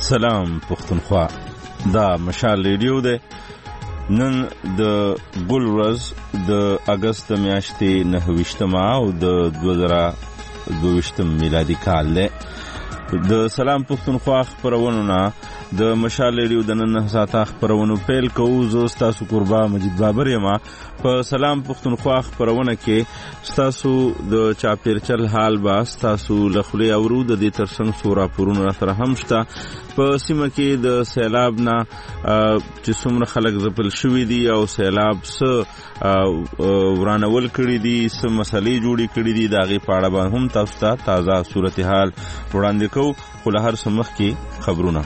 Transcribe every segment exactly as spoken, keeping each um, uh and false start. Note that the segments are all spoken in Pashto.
سلام پښتونخوا، دا مشال ریډیو ده. نن د ګل ورځ د اگست میاشتې نهه ویشتمه او د دوه زره دوه ویشتم میلادي کال ده. د سلام پښتونخوا خبرونو نه د مشال ریډیو د نن ساعته خبرونو پیل کوو. زه ستاسو قربا مجید بابر یم. په سلام پښتونخوا خبرونه کې ستاسو د چاپیرچل حال با ستاسو لخلې اورو د دې ترڅنګ سورا پورونه سره هم شته. په سیمه کې د سیلاب نه چې څومره خلک ځپل شوي دي او سیلاب څه ورانول کړي دي، څه مسلې جوړې کړي دي، د هغې په اړه به هم تاسو ته تازه صورتحال وړاندې کوو. خو له هر څه مخکې خبرونه.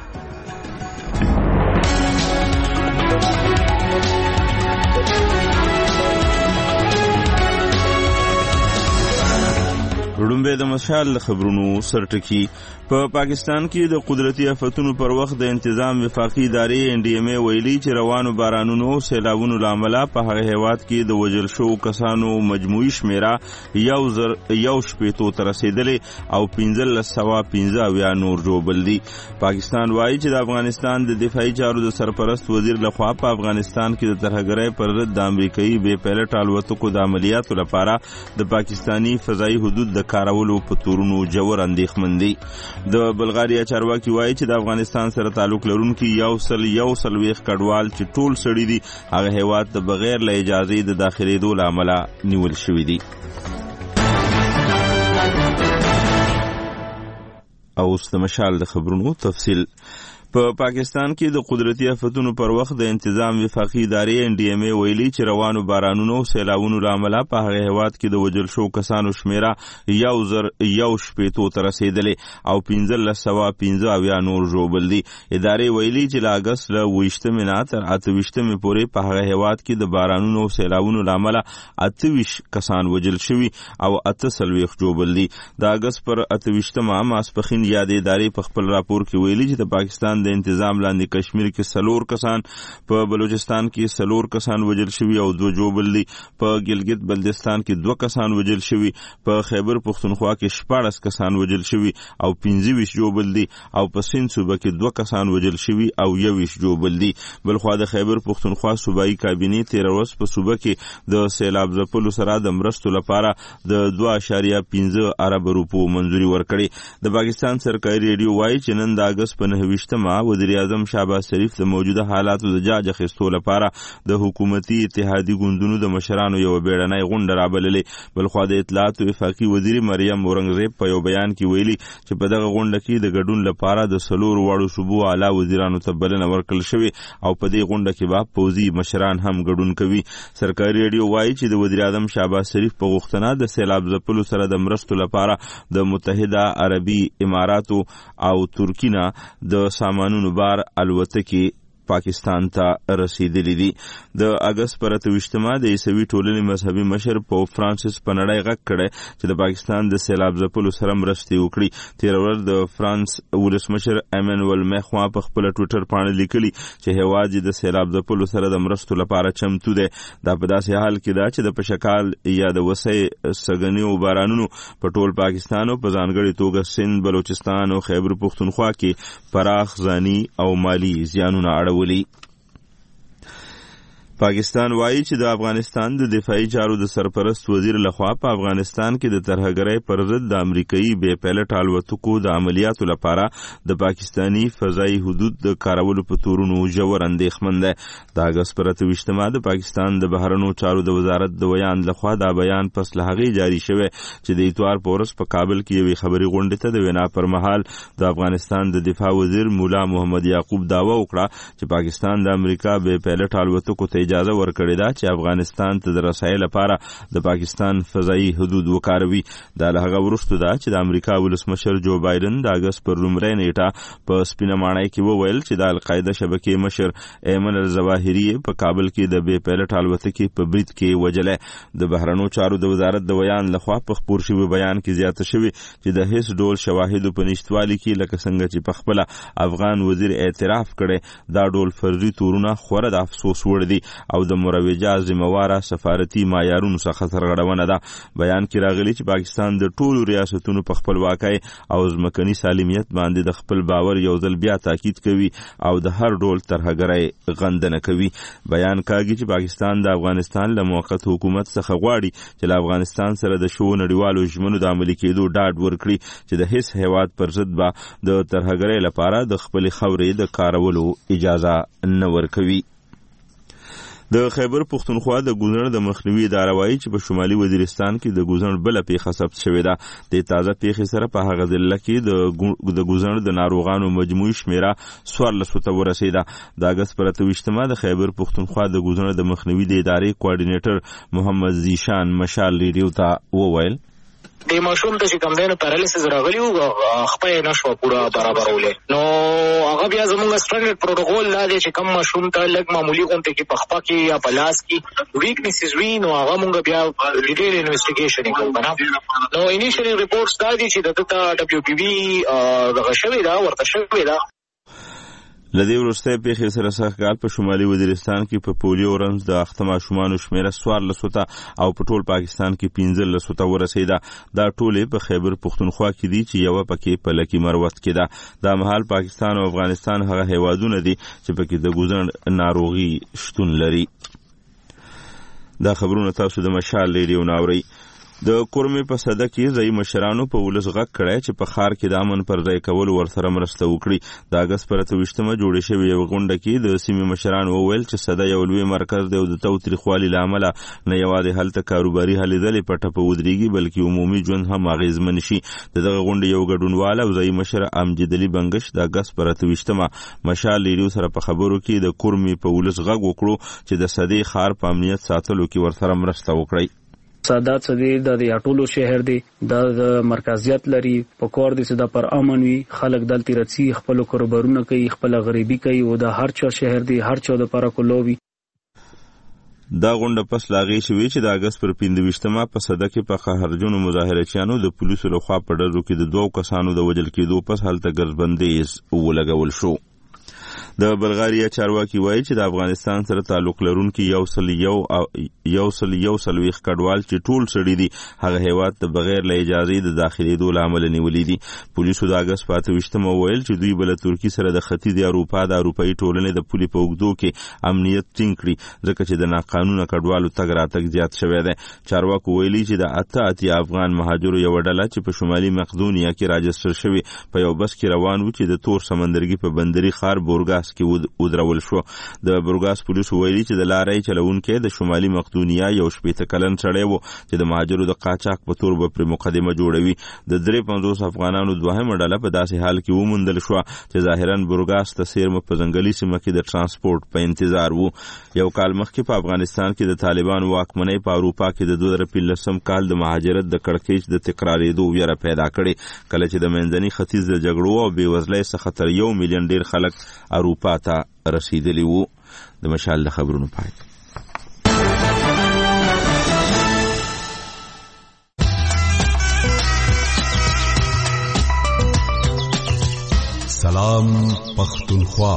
وړومبې د مشال خبرونو سرټکی. په پاکستان کې د قدرتي آفتونو پر وخت د انتظام وفاقي ادارې ان ډي ام ای ویلي چې روانو بارانونو سیلابونو لامل په هغه هیواد کې د وژل شو کسانو مجموعي شمیره یو زر یو شپېتو ته رسیدلې او پنځلس سوه پنځه اویا نور ژوبل دي. پاکستان وایي چې د افغانستان د دفاعي چارو د سرپرست وزیر لخوا په افغانستان کې د ترهګرۍ پر ضد د امریکایي بې پیلټ الوتکو د عملیاتو لپاره د پاکستانی فضایي حدود د کارولو په تورونو جوړ اندېښمن دي. د بلغاریا چارواکي وایي چې د افغانستان سره تعلق لرونکي یو سل یو څلوېښت کډوال چې ټول سړي دي هغه هیواد د بغیر له اجازې د داخلېدو له امله نیول شوي دي. او اوس د مشال د خبرونو تفصیل. په پاکستان کې د قدرتي آفتونو پر وخت د انتظام وفاقي ادارې ان ډي ام ای ویلي چې روانو بارانونو او سیلابونو له امله په هغه هیواد کې د وژل شو کسانو شمیره یو زر یو شپېتو ته رسیدلې او پنځلس سوه پنځه اویا نور ژوبل دي. ادارې ویلي چې له اګست له اوه ویشتمې نه تر اته ویشتمې پورې په هغه هیواد کې د بارانونو او سیلابونو له امله اته ویشت کسان وژل شوي او اته څلوېښت ژوبل دي. د اګست پر اته ویشتمه ماسپښین یادې ادارې په خپل راپور کې ویلي چې د پاکستان د انتظام لاندې کشمیر کې سلور کسان، په بلوچستان کې سلور کسان وژل شوي او دوه ژوبل دي، په ګلګت بلتستان کې دوه کسان وژل شوي، په خیبر پښتونخوا کې شپاړس کسان وژل شوي او پنځه ویشت ژوبل دي او په سند صوبه کې دوه کسان وژل شوي او یو ویشت ژوبل دي. بلخوا د خیبر پښتونخوا صوبایي کابینې تېره ورځ په صوبه کې د سیلاب ځپلو سره د مرستو لپاره د دوه اعشاریه پنځه ارب روپو منظوري ورکړې. د پاکستان سرکاري ریډیو وایي چې نن د اګست په نهه ویشتمه وزیر اعظم شهباز شریف د موجوده حالاتو د جاج اخیستو لپاره د حکومتي اتحادي ګوندونو د مشرانو یو بیړنۍ غونډه رابللې. بلخوا د اطلاعاتو وفاقي وزیر مریم اورنګزیب په یو بیان کې ویلي چې په دغه غونډه کې د ګډون لپاره د څلورو واړو صوبو اعلی وزیرانو ته بلنه ورکړل شوې او په دې غونډه کې به پوځي مشران هم ګډون کوي. سرکاري ریډیو وایي چې د وزیر اعظم شهباز شریف په غوښتنه د سیلاب ځپلو سره د مرستو لپاره د متحده عربي اماراتو او ترکیه نه د سامانونو بار الوتکې پاکستان ته رسیدلی دي. د اګست پر اته ویشتمه د عیسوي ټولنې مذهبي مشر پوپ فرانسیس په نړۍ غږ کړی چې د پاکستان د سیلاب ځپلو سره مرستې وکړي. تېره ورځ د فرانس ولسمشر ایمانوئل میخوا په خپله ټویټر پاڼه لیکلي چې هیواد یې د سیلاب ځپلو سره د مرستو لپاره چمتو دی. دا په داسې حال کې ده چې د پشکال یا د وسۍ سږنیو بارانونو په ټول پاکستان او په ځانګړې توګه سند، بلوچستان او خیبر پښتونخوا کې پراخ ځاني او مالي زیانونه اړولي. پاکستان وایي چې د افغانستان د دفاعي چارو د سرپرست وزیر لخوا په افغانستان کې د ترهګرۍ پر ضد د امریکایي بې پیلټ الوتکو د عملیاتو لپاره د پاکستانی فضایي حدود د کارولو په تورونو ژور اندېښمن دی. د اګست پر اته ویشتمه د پاکستان د بهرنیو چارو د وزارت د بیان لخوا دا بیان پس له هغې جاري شوی چې د اتوار په ورځ په کابل کې یوې خبري غونډې ته د وینا پر مهال د افغانستان د دفاع وزیر مولا محمد یعقوب دعوه وکړه چې پاکستان د امریکا بې پیلټ الوتکو ته اجازه ورکړې ده چې افغانستان ته د رسایۍ لپاره د پاکستان فضایي حدود وکاروي. دا له هغه وروسته ده چې د امریکا ولسمشر جو بایدن د اګست پر لومړۍ نیټه په سپینه ماڼۍ کې وویل چې د القاعده شبکې مشر ایمن الظواهري په کابل کې د بې پیلټ الوتکې په برید کې وژلی. د بهرنیو چارو د وزارت د بیان لخوا په خپور شوي بیان کې زیاته شوي چې د هیڅ ډول شواهدو په نشتوالي کې لکه څنګه چې په خپله افغان وزیر اعتراف کړی دا ډول فرضي تورونه خورا د افسوس وړ دي. او د مروجه ذمہواره سفارتي معیارونو څخه سرغړونه ده. بیان کې راغلي چې پاکستان د ټولو ریاستونو په خپلواکۍ او ځمکني سالمیت باندې د خپل باور یو ځل بیا تاکید کوي او د هر ډول ترهګرۍ غندنه کوي. بیان کاږي چې پاکستان د افغانستان له موقت حکومت څخه غواړي چې له افغانستان سره د شو نړیوالو ژمنو د عملي کېدو ډاډ ورکړي چې د هیڅ هیواد پر ضد به د ترهګرۍ لپاره د خپلې خاورې د کارولو اجازه نه ورکوي. د خیبر پختونخوا د ګوزڼ د مخنیوي اداره وایي چې په شمالي وزیرستان کې د ګوزڼ بله پیښه ثبت شوې ده. د تازه پیښې سره په هغه ضلع کې د ګوزڼ د ناروغانو مجموعي شمیره څوارلسو ته ورسېده. د اګست پر اته ویشتمه د خیبر پختونخوا د ګوزڼ د مخنیوي د ادارې کوارډینیټر محمد زیشان مشال ریډیو ته وویل د ماشوم ته چې کوم دی نو پیرالیسس راغلی و خپه یې نه شوه پوره برابرولی نو هغه بیا زمونږ سټنډرډ پروټوکول دا دی چې کوم ماشوم ته لږ معمولي غونډې کې په خپه کې یا په لاس کې ویکنیسز وي نو هغه مونږ بیا ډیټیل انویسټیګیشن یې کوو که نه. نو انیشیلي ریپورټس دا دي چې د ده ته ډبلیو پي وي دغه شوې ده ورته شوې ده. لدې وروستۍ پیښې سره سږکال په شمالي وزیرستان کې په پولیو رنځ د اخته ماشومانو شمیره څوارلسو ته او په ټول پاکستان کې پنځلسو ته ورسېده. دا ټولې په خیبر پختونخوا کې دي چې یوه پکې په لکي مروت کې ده. دا مهال پاکستان او افغانستان هغه هیوادونه دي چې پکې د ګوزڼ ناروغي شتون لري. دا خبرونه تاسو د مشال ریډیو نه اورئ. د کورمې په صده کې ځایي مشرانو په ولس غږ کړی چې په ښار کې د امن پر ځای کولو ورسره مرسته وکړي. د اګست پر اته ویشتمه جوړې شوې یوه غونډه کې د سیمې مشرانو وویل چې صده یو لوی مرکز دی او د تاوتریخوالي له امله نه یوازې هلته کاروباري هلې ځلې په ټپه ودرېږي بلکې عمومي ژوند هم اغېزمن شي. د دغه غونډې یو ګډونوال او ځایي مشر امجد علي بنګش د اګست پر اته ویشتمه مشال ریډیو سره په خبرو کې د کورمې په ولس غږ وکړو چې د صدې ښار په امنیت ساتلو کې ورسره مرسته وکړي. سادات صدی د یاټولو شهر دی د مرکزیت لري په کور دي چې د پر امن وي خلک دلته رچی خپل کاروبارونه کوي خپل غریبي کوي او د هر چا شهر دی هر چا د پر کولوي. دا غونډه پس لاغې شوې چې د اګست پر پنځه ویشتمه په صده کې په قهرجنو مظاهرچیانو د پولیسو لخوا په ډزو کې د دوو کسانو د وژل کېدو پس هلته ګرځبندیز ولګول شو. د بلغاریا چارواکي وایي چې د افغانستان سره تعلق لرونکي یو سل یو یو سل یو سلويخ کډوال چې ټول سړي دي هغه هیواد ته بغیر له اجازې د داخلېدو له امله نیولي دي. پولیسو د اګست په اته ویشتمه وویل چې دوی به له ترکي سره د ختیځې اروپا د اروپایي ټولنې د پولې په اوږدو کې امنیت ټینګ کړي ځکه چې د ناقانونه کډوالو تګ راتګ زیات شوی دی. چارواکو ویلي چې د اته اتیا افغان مهاجرو یوه ډله چې په شمالي مقدونیا کې راجستر شوي په یو بس کې روان و چې د تور سمندرګي په بندري ښار بورګاس کې ودرول شو. د بورګاس پولیسو ویلي چې د لارۍ چلونکی د شمالي مقدونیا یو شپېته کلن سړی و چې د مهاجرو د قاچاق په تور به پرې مقدمه جوړوي. د درې پنځوس افغانانو دوهمه ډله په داسې حال کې وموندل شوه چې ظاهرا بورګاس ته څیرمه په ځنګلي سیمه کې د ټرانسپورټ په انتظار وو. یو کال مخکې په افغانستان کې د طالبانو واکمنۍ په اروپا کې د دوه زره پنځلسم کال د مهاجرت د کړکېچ د تکرارېدو ویره پیدا کړې کله چې د منځني ختیځ د جګړو او بېوزلۍ څخه تر یو میلیون ډېر خلک اروپا ته رسیدلی وو. د مشال د خبرونو پای. سلام پختونخوا.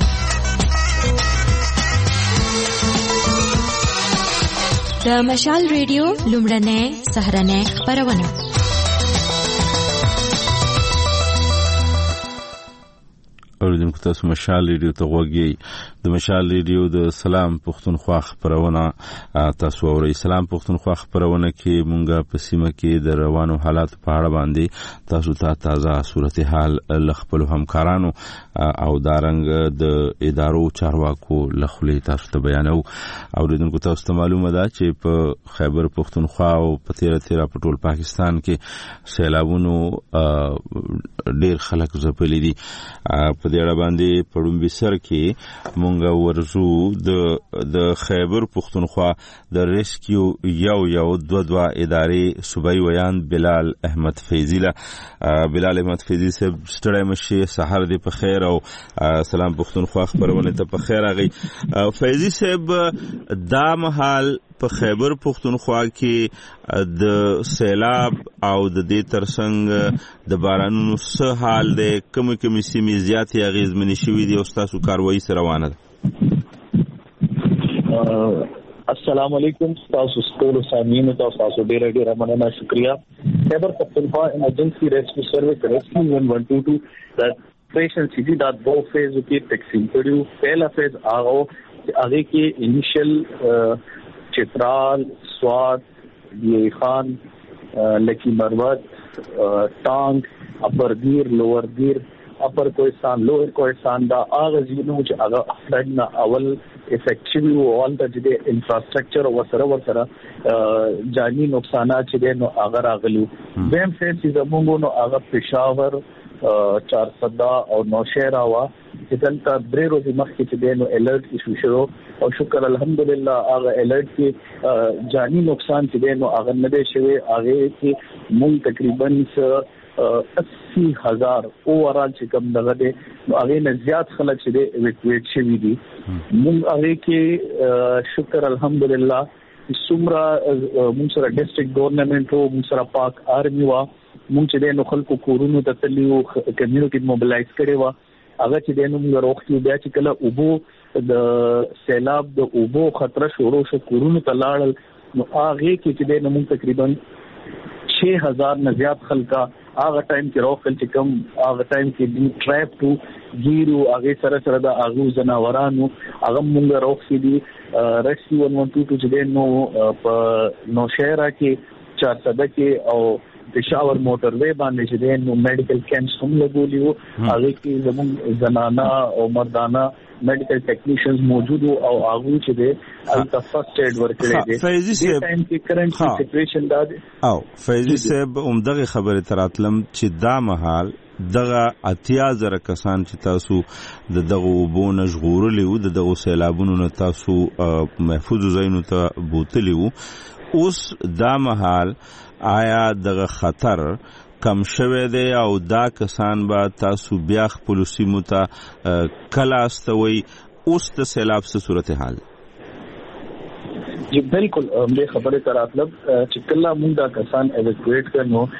د مشال ریډیو لومړنۍ سهرنۍ خبرونه. اوریدونکو تاسو مشال ریډیو ته غوږی. د مشال ریډیو د سلام پختونخوا خبرونه تاسو اورئ. سلام پختونخوا خبرونه کې مونږه په سیمه کې د روانو حالاتو په اړه باندې تاسو ته تازه صورتحال له خپلو همکارانو او دارنګ د ادارو چارواکو له خولې تاسو ته بیانوو. اوریدونکو تاسو ته معلومه ده چې په خیبر پختونخوا او په تیره تیره په ټول پاکستان کې سیلابونو ډېر خلک ځپلي دي. په دې اړه باندې په ډومبي سر کې مونږ ورزو د د خیبر پختونخوا د ریسکیو یو یو دو دو ادارې صوبایي ویان بلال احمد فیضی له بلال احمد فیضی صاحب ستړی مشي سحر دی په خیر او سلام پختونخوا خبرونه ته په خیر راغی. فیضی صاحب دا مهال په خیبر پختونخوا کې د سیلاب او د دې ترڅنګ د بارانونو څه حال دی کوم کوم سیمې زیاتې اغیزمنې شوي دي او ستاسو کاروایي سره روانه ده؟ السلام علیکم تاسو ټول سامعین تاسو ډیر ډیر مننه شکریا خیبر پختونخوا ایمرجنسی ریسکیو سروس ریسکیو ون ون ټو ټو د پیشنټ سی ډی دات دو فیز کې تقسیم کړیو پہلا فیز هغه هغه کې انیشل چترال سواد دی خان لکی مروت ټانک اپر گیر لوور گیر اپر کوهستان لوور کوهستان دا هغه ځینو چې هغه فرنه اول افیکټیو اول د دې انفراستراکچر او سره ورسره جانی نقصانات چې نو هغه راغلو دیم فیز چې زموږ نو هغه پېښور چار صدا او نوشهرا وا چې دلته درې ورځې مخکې چې نو الرټ ایشو شو او شکر الحمدلله هغه الرټ کې جانی نقصان چې نو هغه نه دی شوی هغه کې مونږ تقریبا اسی ہزار اوورال چې کوم دغه دی نو هغه نه زیات خلک چې دی ایویکویټ شوي دي موږ هغه کې شکر الحمدلله سمرا موږ سره ډیسټریکټ ګورنمنت او موږ سره پاک آرمي وا موږ چې دی نو خلکو کورونو ته تلیو کمیونټي موبلایز کړي وا هغه چې دی نو موږ روغتي بیا چې کله اوبو د سیلاب د اوبو خطر شروع شو کورونو ته لاړل نو هغه کې چې دی نو موږ تقریبا छह हजार نه زیات خلکا هغه ټایم کې راوخل چې کوم هغه ټایم کې ټریپ ټو ګیرو هغه سره سره د هغه جناورانو هغه مونږ راوخې دي ریسکیو ون ون ټو ټو چې نو په نوشهرا کې چار صدا کې او پېښور موټر وې باندې چې نو میډیکل کیمپس هم لګولیو هغه کې زموږ زنانا او مردانا میډیکل ټیکنیشنز موجود او هغه چې د الټا فرست ایډ ورکړي دي فیضی صاحب ټایم کې کرنٹ سچويشن دا دی او فیضی صاحب عمدغه خبره تراتلم چې دا مهال دغه اتیا زره کسان چې تاسو د دغه وبو نشغورلی وو د دغه سیلابونو نه تاسو محفوظ ځایونو ته بوتلی وو اوس دا مهال آیا دغه خطر کم شوه دی او دا کسان با تاسو بیا خپل سیمو ته کله استوي اوس د سیلاب څه صورتحال جی بالکل مې خبره تر مطلب چې کله موږ دا کسان ایویکویټ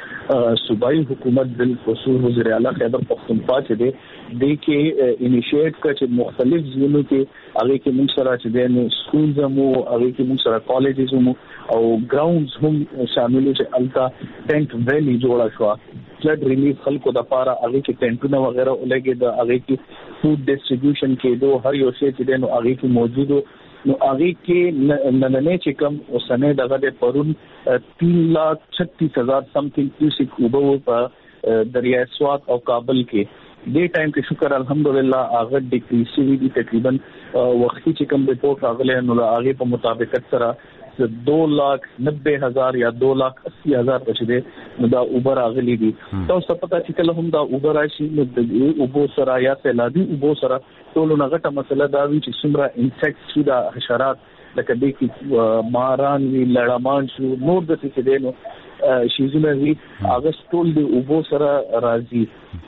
کړو صوبائی حکومت بالخصوص وزیر اعلی خیبر پختونخوا چې دی د کې انیشیټ کړ چې مختلف ځایونو کې هغه کې موږ سره چې دی سکولز مو هغه کې موږ سره کالجز مو او ګراوندز هم شامل چې الټا ټینټ ویلی جوړا شو فلډ ریلیف خلکو د پاره هغه کې ټینټونه وغیرہ ولګي د هغه کې فود ډسټریبیوشن کېدو هر یو شی چې دی نو هغه کې موجودو نو هغه کې نننې چې کوم اوسنه دغه د پرون تین لاکھ چھتیس هزار سمثینګ کیوسیک اوبو په دریای سوات او کابل کې دې ټایم کې شکر الحمدلله هغه ډیکریز شوی دي تقریبا وختي چې کوم ریپورت راغلی نو هغه په مطابقت سره دو لاکھ نبے ہزار یا دو لاکھ اسی ہزار بچے نو دا اوبر اغلی دي تاسو پتا چې کله هم دا اوبر راشي نو د اوبو سره یا سیلابي اوبو سره ټول نه غټه مسله دا وی چې څومره انسیکټس شو دا حشرات لکه دې کې ماران وی لړمان شو نور د څه دي نو شیزونه وی هغه ټول د اوبو سره راځي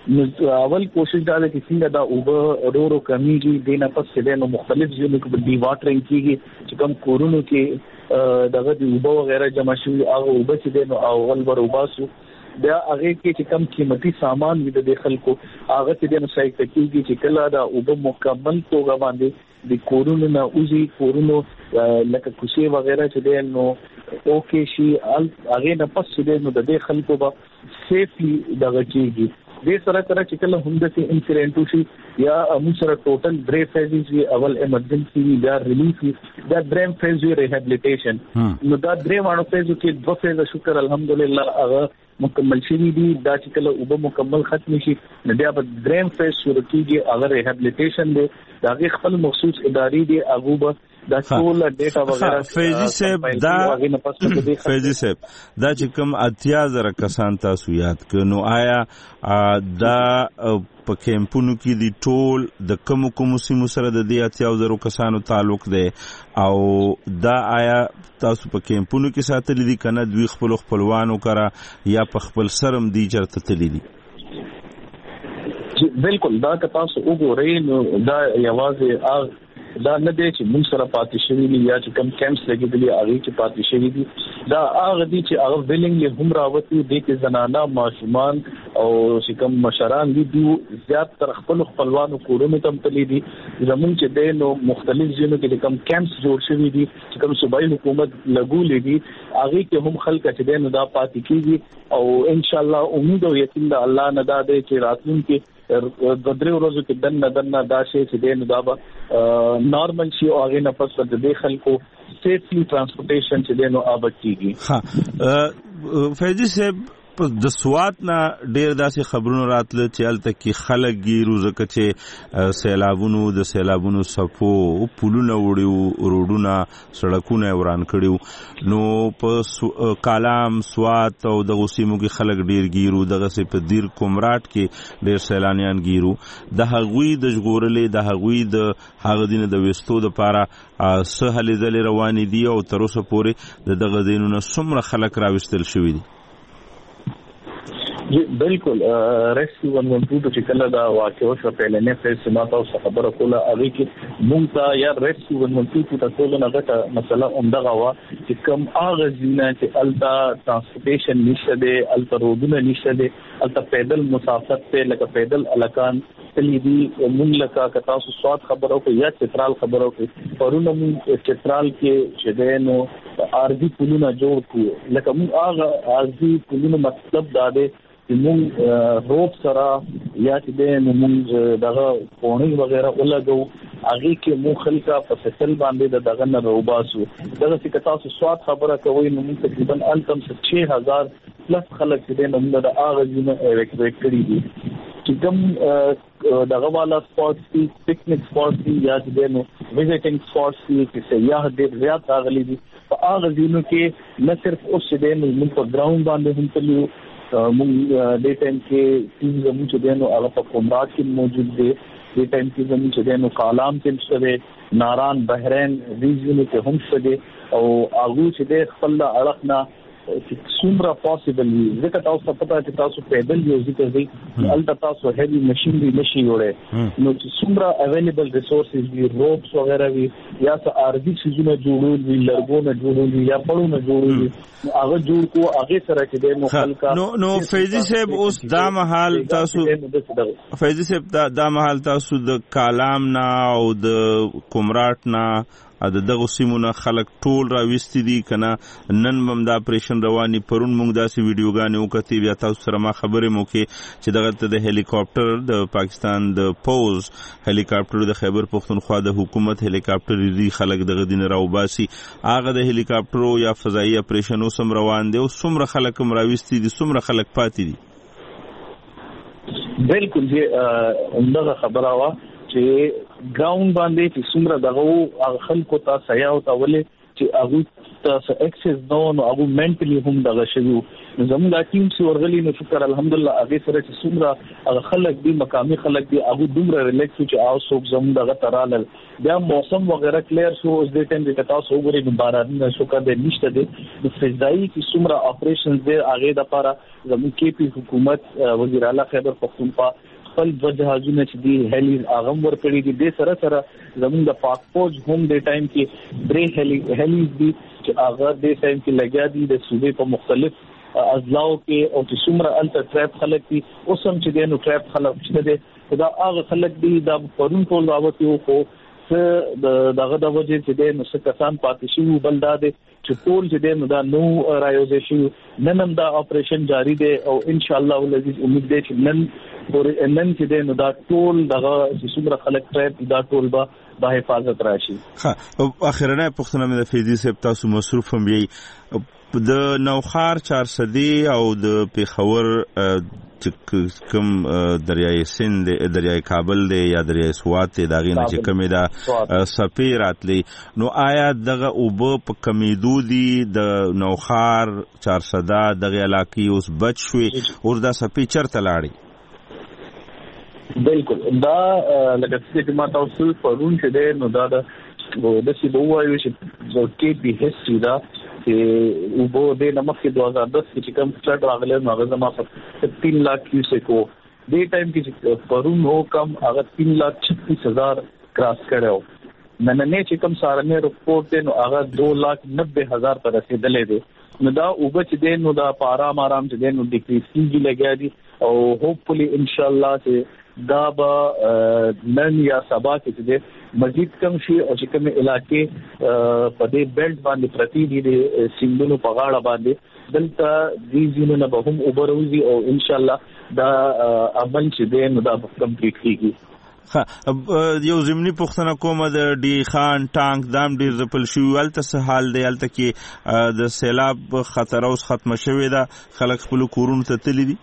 نو اول کوشش دا ده چې څنګه دا اوبه ورو ورو کمیږي دینه پس چې نو مختلف ځینو کې ډی واټرینګ کیږي چې کوم کورونو کې دغه د اوبو وغیرہ جمع شوي هغه اوبه چې دی نو اول بر وباسو بیا هغه کې چې کم قیمتي سامان وي د خلکو هغه چې دی نو صحیح کېږي چې کله دا اوبه مکمل توګه باندې د کورونو نه اوزي کورونو لکه کوڅې وغیرہ چې دی نو اوکې شي هغه نه پس چې دی نو د خلکو به سیفلی دغه کېږي دې سره سره چې کله هم د انسیډنټ شي یا موږ سره ټوټل درې فیزز وی اول ایمرجنسي وی بیا ریلیف وی دا دریم فیز وی ریهابلیټیشن نو دا درې وانه فیز کې دوه فیز شکر الحمدلله هغه مکمل شي دي دا چې کله اوبه مکمل ختم شي نو بیا په دریم فیز شروع کیږي هغه ریهابلیټیشن دی دا غي خپل مخصوص اداري دی هغه به دا ټول ډیټا وغیرہ فیضی صاحب دا فیضی صاحب دا چې کوم اتیا زره کسان تاسو یاد کړو آیا دا په کیمپونو کې دی ټول د کوم کوم سیمو سره د دې اتیا زره کسانو تعلق دی او دا آیا تاسو په کیمپونو کې ساتل دي کنه دوی خپل خپلوانو کرا یا په خپل سرم دی چرته تللی دي بالکل دا که تاسو وګورئ نو دا یوازې دا نه دی چې موږ سره پاتې شوي دي یا چې کم کیمپس لګېدلي هغې کې پاتې شوي دي. دا هغه دي چې هغه ویلنګلی هم راوتي دي کې زنانه ماشومان او چې کم مشران دي دوی زیات تر خپل خپلوانو کورونو ته تللي دي. زموږ چې دی نو مختلف ځایونو کې کم کیمپس جوړ شوي دي چې کوم صوبایي حکومت لګولې دي هغې کې هم خلک چې دی نو دا پاتې کېږي او انشاءالله امید او یقین د الله نه دا دی چې راتلونکي د درې ورځو کې دننه دننه دا شی چې دی نو دا به نارمل شي او هغې نه پس به د دې خلکو سیفلی ټرانسپورټیشن چې دی نو آباد کېږي. فیضي صاحب د سوات نه ډیر داسې خبرونه راتله چې هلته کې خلک ګیرو ځکه چې سیلابونو د سیلابونو څپو پلونه وړي روډونه سړکونه یې وران کړي نو په کالام سوات او دغو سیمو کې خلک ډیر ګیرو دغسې په دیر کمراټ کې ډیر سیلانیان ګیرو د هغوی د ژغورلې د هغوی د هغه دینه د ویستو دپاره څه هلې ځلې روانې دي او تر اوسه پورې د دغه ځایونو څومره خلک راویستل شوي دي؟ جی بالکل ریسکیو ون ون ټو چې کله دا واقع وشو پهلنې فیز ما تاسو خبره کوله هغه کې مونږ ته یا ریسکیو ون ون ټو ته ټول نه غټه مسله عمدغه وا چې کوم هغه ځینه چې التا ترانسپورټیشن نشته دی التا روډونه نشته دی التا پیدل مسافت ته لکه پیدل الکان تللی دي مونږ لکه که تاسو سواد خبرو کې یا چترال خبرو کې پرونه مونږ چترال کې چې دینو ارضي پلونه جوړ کړو لکه مونږ هغه ارضي پلونه مطلب دا دی موږ روپ سره یا چې د موږ دغه پونی وغیرہ ولګو هغه کې مو خلکا په فصل باندې دغه نه روباسو دغه چې تاسو سواد خبره کوي نو موږ تقریبا الکم شش هزار پلس خلک چې د موږ د اغه ځینو ایویکویټ کړی دي چې کوم دغه والا سپورټس دي پکنیک سپورټس دي یا چې د وزټینګ سپورټس دي چې سیاح ډېر زیات راغلي دي په اغه ځینو کې نه صرف اوس چې د موږ په ګراوند باندې هم تلو مونږ دې ټایم کې ټیم زموږ چې دی نو هغه په کمراټ کې موجود دی دې ټایم کې زموږ چې دی نو کالام کې شته دی ناران بحرین ریجن کې هم شته دی او هغه چې دی خپل اړخ نه څومره پاسبل وي ځکه تاسو پته چې تاسو پیدل یو ځکه دی البته تاسو هیوی ماشينري نشي جوړه نو چې څومره اویلیبل ریسورسز وي روپس وغیرہ وي یا څه ارضي شیزونه جوړول وي لرګونه جوړول وي یا پړونه جوړول وي هغه جوړ کو هغه سره چې د مخالکا نو نو فیضي صاحب اوس دا محل تاسو فیضي صاحب دا دا محل تاسو د کالام نه او د کمراټ نه د دغه سیمونه خلک ټول راوستي دي کنه نن هم دا اپریشن رواني پرون موږ داسې ویډیوګانې وکړې بیا تاسو سره ما خبرې مو کې چې دغه د هلیکاپټر د پاکستان د پوز هلیکاپټر د خیبر پختونخوا د حکومت هلیکاپټر دی خلک دغه دین راوباسي هغه د هلیکاپټرو یا فضایي اپریشن اوسم روان دی او څومره خلک هم راوستي دي څومره خلک پاتې دي؟ بالکل دې همدغه خبره وا چې ګراوند باندې چې څومره دغه خلکو ته سیاو ته ولې چې هغه تاسو اکسس نو نو هغه منټلی هم دغه شوی زموږ ټیم سي ورغلی نو شکر الحمدلله هغه سره چې څومره هغه خلک دي مقامي خلک دي هغه دومره ریلیکس چې او څوک زموږ دغه ترال بیا موسم وغیرہ کلیر شو اوس د ټیم کې تاسو وګورئ نو باران شو کده نشته دي د فضایي چې څومره اپریشنز دي هغه د لپاره زموږ کې پی حکومت وزیر اعلی خیبر پختونخوا خپل د جهازونه چې دی هلی اغم ور کړی دي د سره سره زموږ د پاک فوج هم د ټایم کې درې هلی هلی دي چې هغه د ټایم کې لګیا دي د صوبې په مختلف اضلاعو کې او چې څومره الټر ټریپ خلک دي اوس هم چې دینو ټریپ خلک شته دي دا هغه خلک دي دا پرون ټول راوتی او خو دغه د وجه چې د نو کسان پاتې شي بل دا دي چې ټول چې د نو دا نو رايوځي شي نن هم دا اپریشن جاری دی او ان شاء الله ولذي امید دی چې نن پورې نن چې د نو دا ټول دغه چې څومره خلک ټریپ دا ټول به د حفاظت راشي. ها اخرنه پښتنه مې د فیضي صاحب تاسو مصروف هم یي د نوخار چارسدي او د پیښور کوم دریای سند دریای کابل دی یا دریای سوات دی داغې نه چې کومې دا سپې راتلی نو آیا دغه اوبه په کمیدو دي د نوخار چارسده دغه علاقې اوس بچ شوې او دا سپې چرته لاړې؟ بالکل دا لکه چې ما تاسو پرون چې دی نو دا د داسې به ووایو چې کې پی هسټري دا چې اوبو د نمکې دوه هزار دس کې چې کوم فلډ راغلی نو هغه زما په تین لاک کیوسیک و دې ټایم کې چې پرون هو کم هغه تین لاک چھتیس هزار کراس کړی و نننې چې کوم سارنې رپورټ دی نو هغه دو لاک نبے هزار ته رسیدلې دی نو دا اوبه چې دی نو دا په آرام آرام چې دی نو ډیکریز کیږي لګیا دي او هوپفلی ان شاء الله چې دا به نن یا سبا کې دی مزید کم شي او چې کوم علاقې په دې بیلټ باندې پرتی دي د سیندونو په غاړه باندې دلته دې ځینو نه به هم اوبه راوځي او ان شاء الله دا عمل چې دی نو دا کمپلیټ کیږي. یو ضمني پوښتنه کومه د ډي خان ټانک دام ډیر رپل شو الته څه حال دی الته کې د سیلاب خطر اوس ختم شوی دا خلک خپل کورونو ته تللی دي؟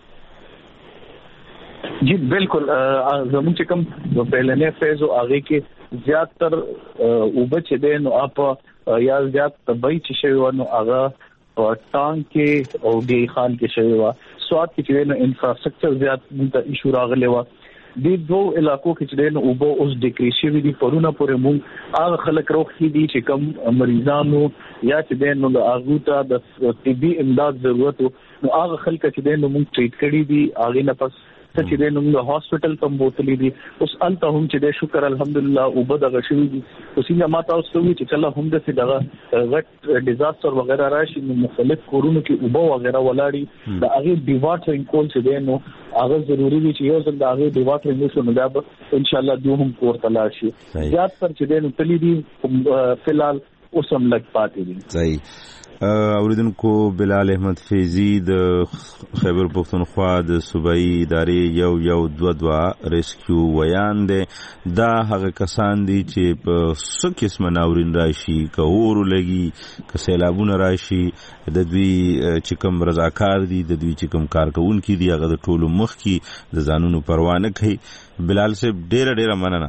جی بالکل زموږ چې کوم پهلنې فیز او هغه کې زیات تر اوبه چې دی نو اپ یا زیات تبعی چې شوی نو هغه په ټانک کې او ډي خان کې شوی و سواد کې چې نو انفراستراکچر زیات د ایشو راغلی و د دوه علاقو کې چې نو اوبه اوس ډیکریز شوی دي پرونه پورې مونږ هغه خلک روخي دي چې کوم مریضانو یا چې نو د اغو ته د طبي امداد ضرورت نو هغه خلک چې نو مونږ ټریټ کړي دي هغه نه پس چې د نو د هاسپټل کوم بوتلې دي اوس الته هم چې د شکر الحمدلله اوبه د غشوي دي اوس یې ماته اوس ته وی چې کله هم د دغه غټ ډیزاستر وغیرہ راشي نو مختلف کورونو کې اوبه وغیرہ ولاړي د هغه ډی واټرینګ کول چې دی نو هغه ضروری دي چې یو ځل د هغه ډی واټرینګ شو نو دا به ان شاء الله دوه هم کور تلل شي زیات تر چې دی نو تللی دي فلحال اوس هم لګ پاتې دي. صحیح. اوریدونکو بلال احمد فیضی د خیبر پختونخوا د صوبایي ادارې یو یو دو دوا ریسکیو ویان دی دا هغه کسان دي چې په څه قسمه ناورین راشي که اور لګي که سیلابونه راشي د دوی چې کوم رضاکار دي د دوی چې کوم کارکوونکي دي هغه د ټولو مخکې د ځانونو پروا نه کوي. بلال صاحب ډیره ډیره مننه.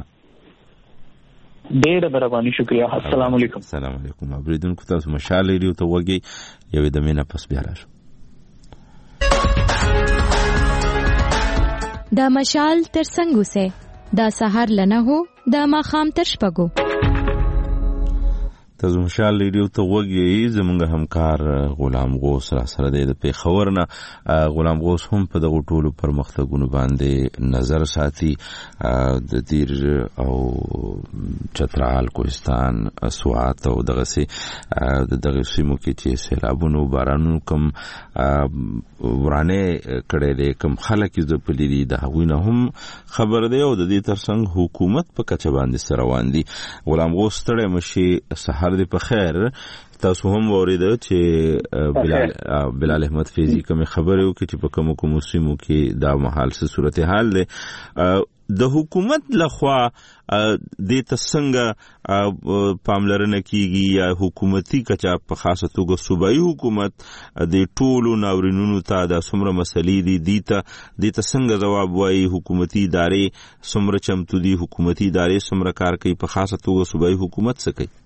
ډېر مهرباني شکریہ. السلام علیکم. السلام علیکم. اوریدونکو تاسو مشال ریډیو ته وګورئ یو د مینا پس بیا راشو. دا مشال تر څنګه سه دا سحر لنه هو دا ماخام تر شپګو تاسو مشال ریډیو ته وګورئ. زمونږ همکار غلام غوث را سره دی د پیښور نه. غلام غوث هم په دغه ټولو پرمختګونو باندې نظر ساتي د دیر او چترال کوهستان سوات او دغه سي د دغه سیمو کې چې سیلابونو بارانونو کم ورانه کړي دي کم خلک ز په دې د هغوی نه هم خبر دی او د دې ترڅنګ حکومت په کچه باندې سره روان دي. غلام غوث ستړی مشي سحر دی په خیر. تاسو هم اوریدل چې بلال بلال احمد فیضی کوم خبره وکړي چې په کوم کوم سیمو کې دا محال څه صورتحال دی د حکومت لخوا د تسنګ پاملرنه کیږي یا حکومتي کچا په خاصه توګه صوبایي حکومت د ټولو ناورینونو ته د سمره مسلې دي دیته د تسنګ جواب وایي حکومتي ادارې سمره چمتو دي حکومتي ادارې سمره کار کوي په خاصه توګه صوبایي حکومت څه کوي؟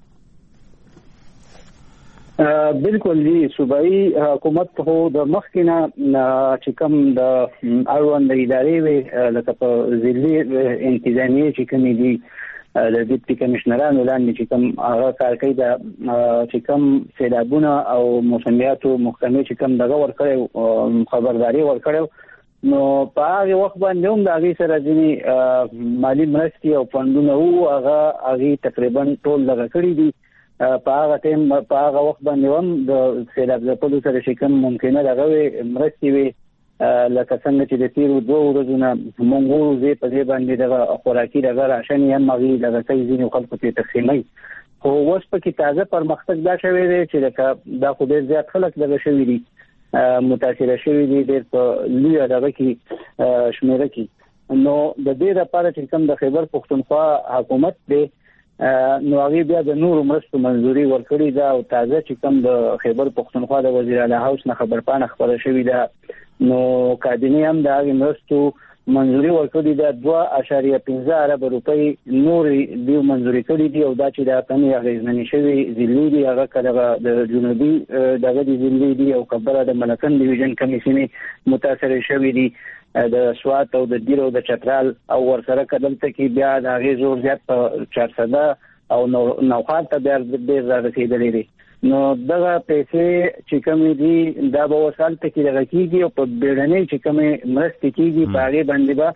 بالکل جی صوبایي حکومت هو د مخکنه چې کوم د اړوند ادارې وي لکه په ضلعي انتظامیه چې کوم دي د ډیپټي کمشنرانو لاندې چې کوم هغه کار کوي د چې کوم سیلابونه او موسمیاتو محکمې چې کوم دغه ورکړي خبرداري ورکړي نو په هغه وخت باندې هم د هغې سره ځینې مالي مرستې او فنډونه وو هغه هغې تقریبا ټول دغه کړي دي. په هغه ټیم په هغه وخت باندې هم د سیلاب ځپلو سره چې کوم ممکنه دغه مرستې وي لکه څنګه چې د تیرو دوه ورځو نه موږ وګورو زه په دې باندې دغه خوراکي دغه راشن یې هم هغې دغه کوي ځینې خلکو ته تقسیموي. خو اوس پکې تازه پرمختګ دا شوی دی چې لکه دا خو ډېر زیات خلک دغه شوي دي متاثره شوي دي ډېر په لویه دغه کې شمېره کې. نو د دې لپاره چې کوم د خیبر پښتونخوا حکومت دی نو هغه بیا د نورو مرستو منځوري ورکړي دا او تازه چې کوم د خیبر پښتونخوا د وزیر اعلی هاوس نه خبرپاڼه خبره شوې ده نو کابینه هم د هغه مرستو منځوري ورکړي دا دوه اعشاریه پنځه ارب روپۍ نورې دی منځوري کړي دي او دا چې دا کمی اغیزمنې شوی ضلعي دی هغه کله د جنوبي دغه دی ضلعي دی او کبره د ملکن ډیویژن کمیسیونې متاثر شوی دي د سوات او د دیر او د چترال او ورسره کدلته کې بیا د هغې زور زیات په چارسده او نوخات ته بیا ډېر را رسېدلی دی. نو دغه پیسې چې کومې دي دا به اوس هلته کې دغه کېږي او په بیړنۍ چې کومې مرستې کېږي په هغې باندې به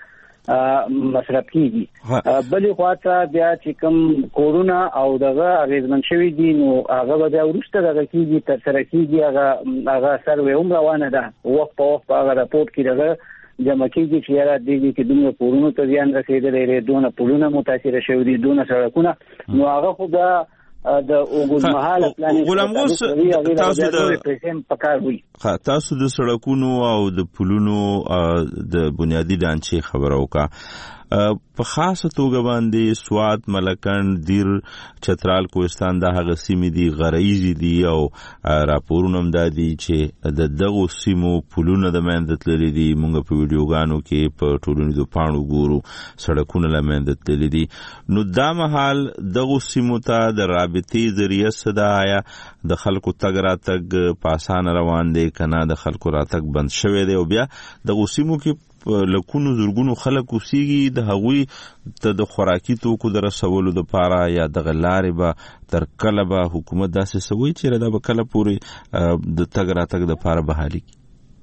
مصرف کیږي. بلې خواته بیا چې کوم کورونا او دغه اغیزمن شوی دي نو هغه بیا ورسته دغه کیږي تر سره کیږي هغه هغه سروې هم روانه ده وخت په وخت هغه راپورټ کې دغه جمع کیږي چې یاره دیږي چې دومره کورونو ته زیان رسیدلی دونه پلونه متاثر شوي دي دونه سړکونه نو هغه خو دا د اوږدمهاله پلانې غلام غوث تاسو د پیسې پکار وي تاسو د سړکونو او د پلونو د بنیادی ډانچې خبره وکړه په خاصه توګه باندې سوات ملکند دیر چترال کوهستان د هغه سیمې دي غرایزي دي او راپورونه هم دادي چې د دغه سیمو پلونه د مندت لري دي مونږ په ویډیوګانو کې په ټولنیزو پاڼو ګورو سړکونه له مندت لري دي نو دا مهال دغه سیمو ته د رابطې ذریعہ صدا آیا د خلکو تګ راتګ په اسانه روان دي کنه د خلکو راتګ بند شوی دی او بیا دغه سیمو کې لکونو زرګونو خلک اوسېږي د هغوی ته د خوراکي توکو د رسولو دپاره یا دغه لارې به تر کله به حکومت داسې څه وایي چې دا به کله پورې د تګ راتګ دپاره بحالي کړي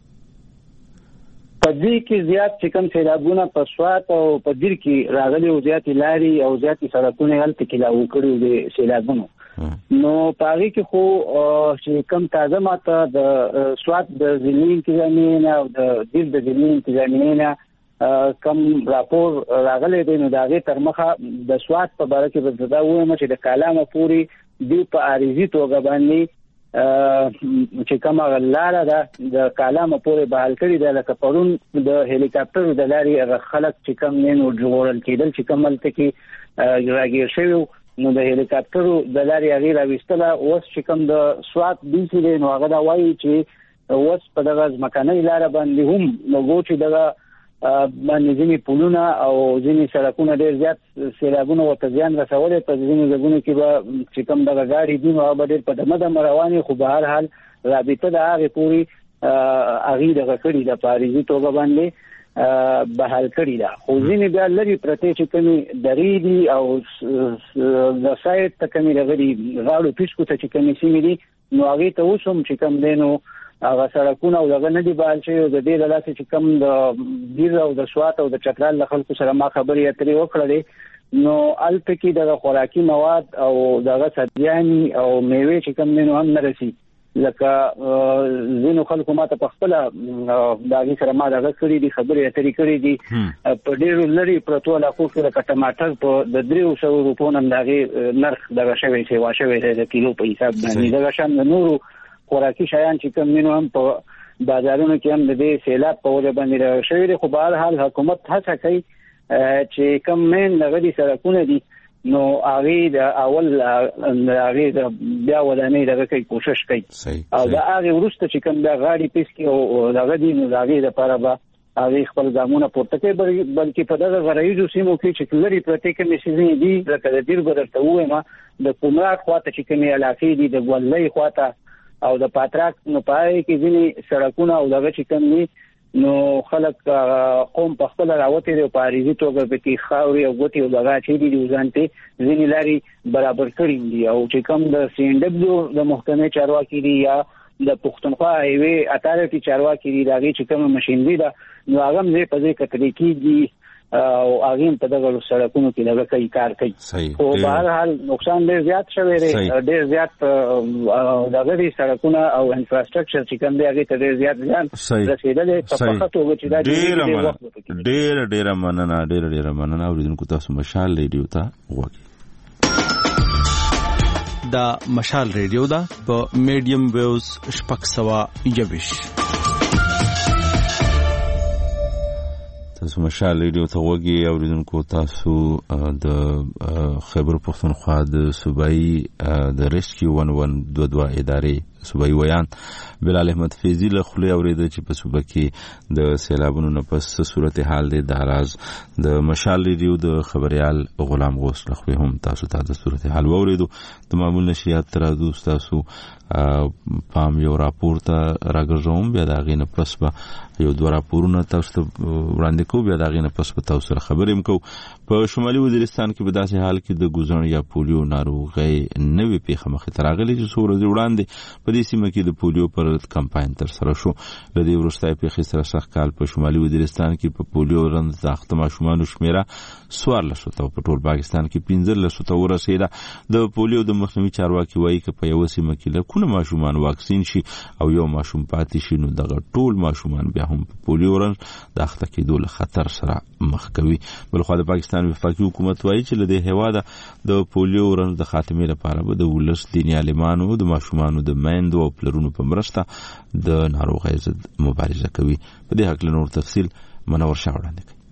په دې کې زیات چې کوم سیلابونه په سوات او په دیر کې راغلي او زیاتې لارې او زیاتې سړکونه هلته کې لاګو کړي د سیلابونو نو پاره کې خو چې کم تازه ماته د سوات د ضلعي انتظامیې نه او د دیر د ضلعي انتظامیې نه کم راپور راغلی دی نو د هغې تر مخه د سوات په باره کې به زه دا ووایم چې د کالامه پورې دوی په عارضي توګه باندې چې کومه لاره ده د کالامه پورې بحال کړې ده لکه پرون د هلیکاپټر د لارې خلک چې کم نه نو ژغورل کېدل چې کوم هلته کې راګیر شوي نو د هلیکاپټرو د لارې هغې راویستله اوس چې کوم د سوات ډي سي دی نو هغه دا وایي چې اوس په دغه ځمکنۍ لاره باندې هم لږو چې دغه باندې ځینې پلونه او ځینې سړکونه ډېر زیات سیلابونه ورته زیان رسولی په ځینې ځایونو کې به چې کوم دغه ګاډي دي نو هغه به ډېر په دمه دمه روانې خو به هر حال رابطه د هغې پورې هغې دغه کړي ده په عارضي توګه باندې بحال کړی دا خو ځینې بیا لري پرتې چې کومې درې دي او د سایډ ته کومې لغري غاړو پیسکو ته چې کومې سیمې دي نو هغې ته اوس هم چې کوم دی نو هغه سړکونه او دغه نه دي بحال شوي او د دې له لاسې چې کوم د دیر او د سوات او د چترال له خلکو سره ما خبرې اترې وکړلې نو هلته کې دغه خوراکي مواد او دغه سبزیانې او میوې چې کوم دی نو هم نه رسي لکه ځینو خلکو ماته په خپله د هغې سره ما دغه کړي دي خبرې اترې کړي دي په ډېرو لرې پرتو علاقو کې لکه ټماټر په د دریو سوو روپو نه د هغې نرخ دغه شوی سیوا شوی دی د کیلو په حساب باندې دغه شان د نورو خوراکي شیان چې کوم دي نو هم په بازارونو کې هم د دې سیلاب په وجه باندې دغه شوی دی خو به هر حال حکومت هڅه کوي چې کوم مین دغه دي سړکونه دي نو هغه د اول هغه د بیا ودانې دغه کوي کوشش کوي او دا هغه ورسته چې کوم د غاړي پیس کې او دغه دي نو هغه د لپاره به هغه خپل ګامونه پورته کوي بلکې په دغه غرایزو سیمو کې چې لري پرته کې مسیزې دي لکه د دیر بدرته وایم د کومرات خواته چې کومې علاقې دي د ګولۍ خواته او د پاتراک نو پای کې ځینې سړکونه او دغه چې کوم دي نو خلک قوم په خپل راوته دی په عارضي توګه به کې خاوري او ګوتې او دغه چې دي ځانته ځینې لاري برابر کړی دي او چې کوم د سی ان ډبلیو د محکمې چارواکي دي یا د پښتونخوا هایوي اتارټي چارواکي دي دغه چې کوم ماشينري ده نو هغه هم په دې کتري کېږي او هغه په دغه سړکونو کې دغه کوي کار کوي او په هر حال نقصان ډېر زیات شوی دی ډېر زیات دغه دي سړکونه او انفراستراکچر چې کوم دی هغه ته ډېر زیات ځان رسیدلی په پخه توګه چې دا ډېر ډېر مننه ډېر ډېر مننه اوریدونکو تاسو مشال ریډیو ته وګورئ دا مشال ریډیو دا په میډیم ویوز شپږ سوه یوویشت تاسو مشال ریډیو ته وګورئ اوریدونکو تاسو د خیبر پښتونخوا د صوبایي د ریسکیو ون ون دوه دوه ادارې صوبایي ویان بلال احمد فیضی له خولې اورېده چې په صوبه کې د سیلابونو نه پس صورتحال دی دا راز د مشال ریډیو د خبریال غلام غوث له خولې هم تاسو ته د صورتحال واورېدو د معمول نشریات ته راځو تاسو پام یو راپور ته راګرځوم بیا د هغې نه پس به یو دوه راپورونه تاسو ته وړاندې کوو بیا د هغې نه پس به تاسو سره خبرې هم کوو په شمالي وزیرستان کې په داسې حال کې د ګوزڼ یا پولیو ناروغۍ نوې پیښه مخې ته راغلې چې څو ورځې وړاندې په په دې سیمه کې د پولیو پر ضد کمپاین تر سره شو. د دې وروسته پیښې سره سخت کال په شمالي وزیرستان کې په پولیو رنځ د اخته ماشومانو شمیره څوارلسو ته په ټول پاکستان کې پنځلسو ته ورسېده. د پولیو د مخنیوي چارواکي وایي که په یوه سیمه کې لکونه ماشومان واکسین شي او یو ماشوم پاتې شي نو دغه ټول ماشومان بیا هم په پولیو رنځ د اخته کېدو له خطر سره مخ کوي. بلخوا د پاکستان وفاقي حکومت وایي چې له دې هېواده د پولیو رنځ د خاتمې لپاره به د ولس دیني عالمانو د ماشومانو د میندو او پلرونو په مرسته د ناروغۍ ضد مبارزه کوي. په دې هکله نور تفصیل منور شاه وړاندې کوي.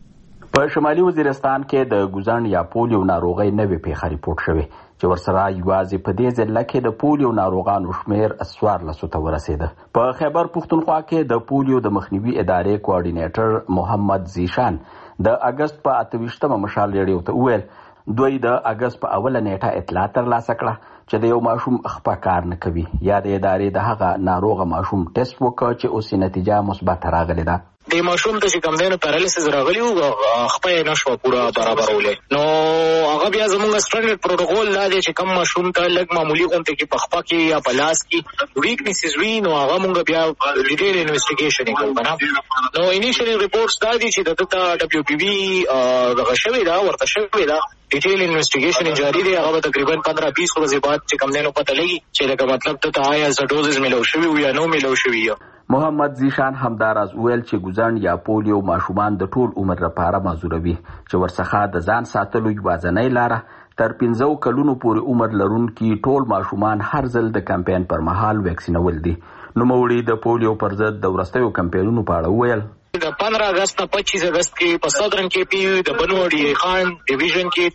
په شمالي وزیرستان کې د ګوزن یا پولیو ناروغۍ نوې پیښه ریپورټ شوې چې ورسره یوازې په دې ضلع کې د پولیو ناروغانو شمیر څوارلسو ته ورسېده. په خیبر پښتونخوا کې د پولیو د مخنیوي ادارې کوارډینیټر محمد زیشان د اگست په اته ویشتمه مشال ریډیو ته وویل دوی د اگست په اوله نیټه اطلاع ترلاسه کړه چې د یو ماشوم خپه کار نه کوي یا د ادارې د هغه ناروغه ماشوم ټیسټ وکړ چې اوس نتیجه مثبت راغلی ده. د ماشوم ته چې کوم دینو پیرالیسیس راغلی و خپه یې نشو پورا برابرولې نو هغه بیا زموږ سټانډرډ پروتوکول لا دی چې کوم ماشوم ته لږ معمولی غونډه کې په خپه کې یا په لاس کې ویکنیسز وي نو هغه موږ بیا ډیټیل انویسټیګیشن کوو. نو انیشیل ریپورټس دا دي چې د ته دبليو پی وی دغه شوی دا ورته شوی دا ډیټیل انویسټیګیشن جاری دی. هغه تقریبا پندرہ بیس ورځې بعد چې کوم دینو پته لګي چې دا مطلب ته آیا زډوزز ملو شوی یا نو ملو شوی. محمد زیشان همداراز ویل چې ګوزن یا پولیو ماشومان د ټول عمر لپاره معذوروي چې ورڅخه د ځان ساتلو یوازینۍ لاره تر پنځو کلونو پورې عمر لرونکي ټول ماشومان هر ځل د کمپاین پر مهال ویکسینول دي. نوموړي د پولیو پر ضد د وروستیو کمپاینونو په اړه وویل د پندرہ اگست نه پچیس اگست کې په سودرن کې پی د بنوړي خان ډیویژن کې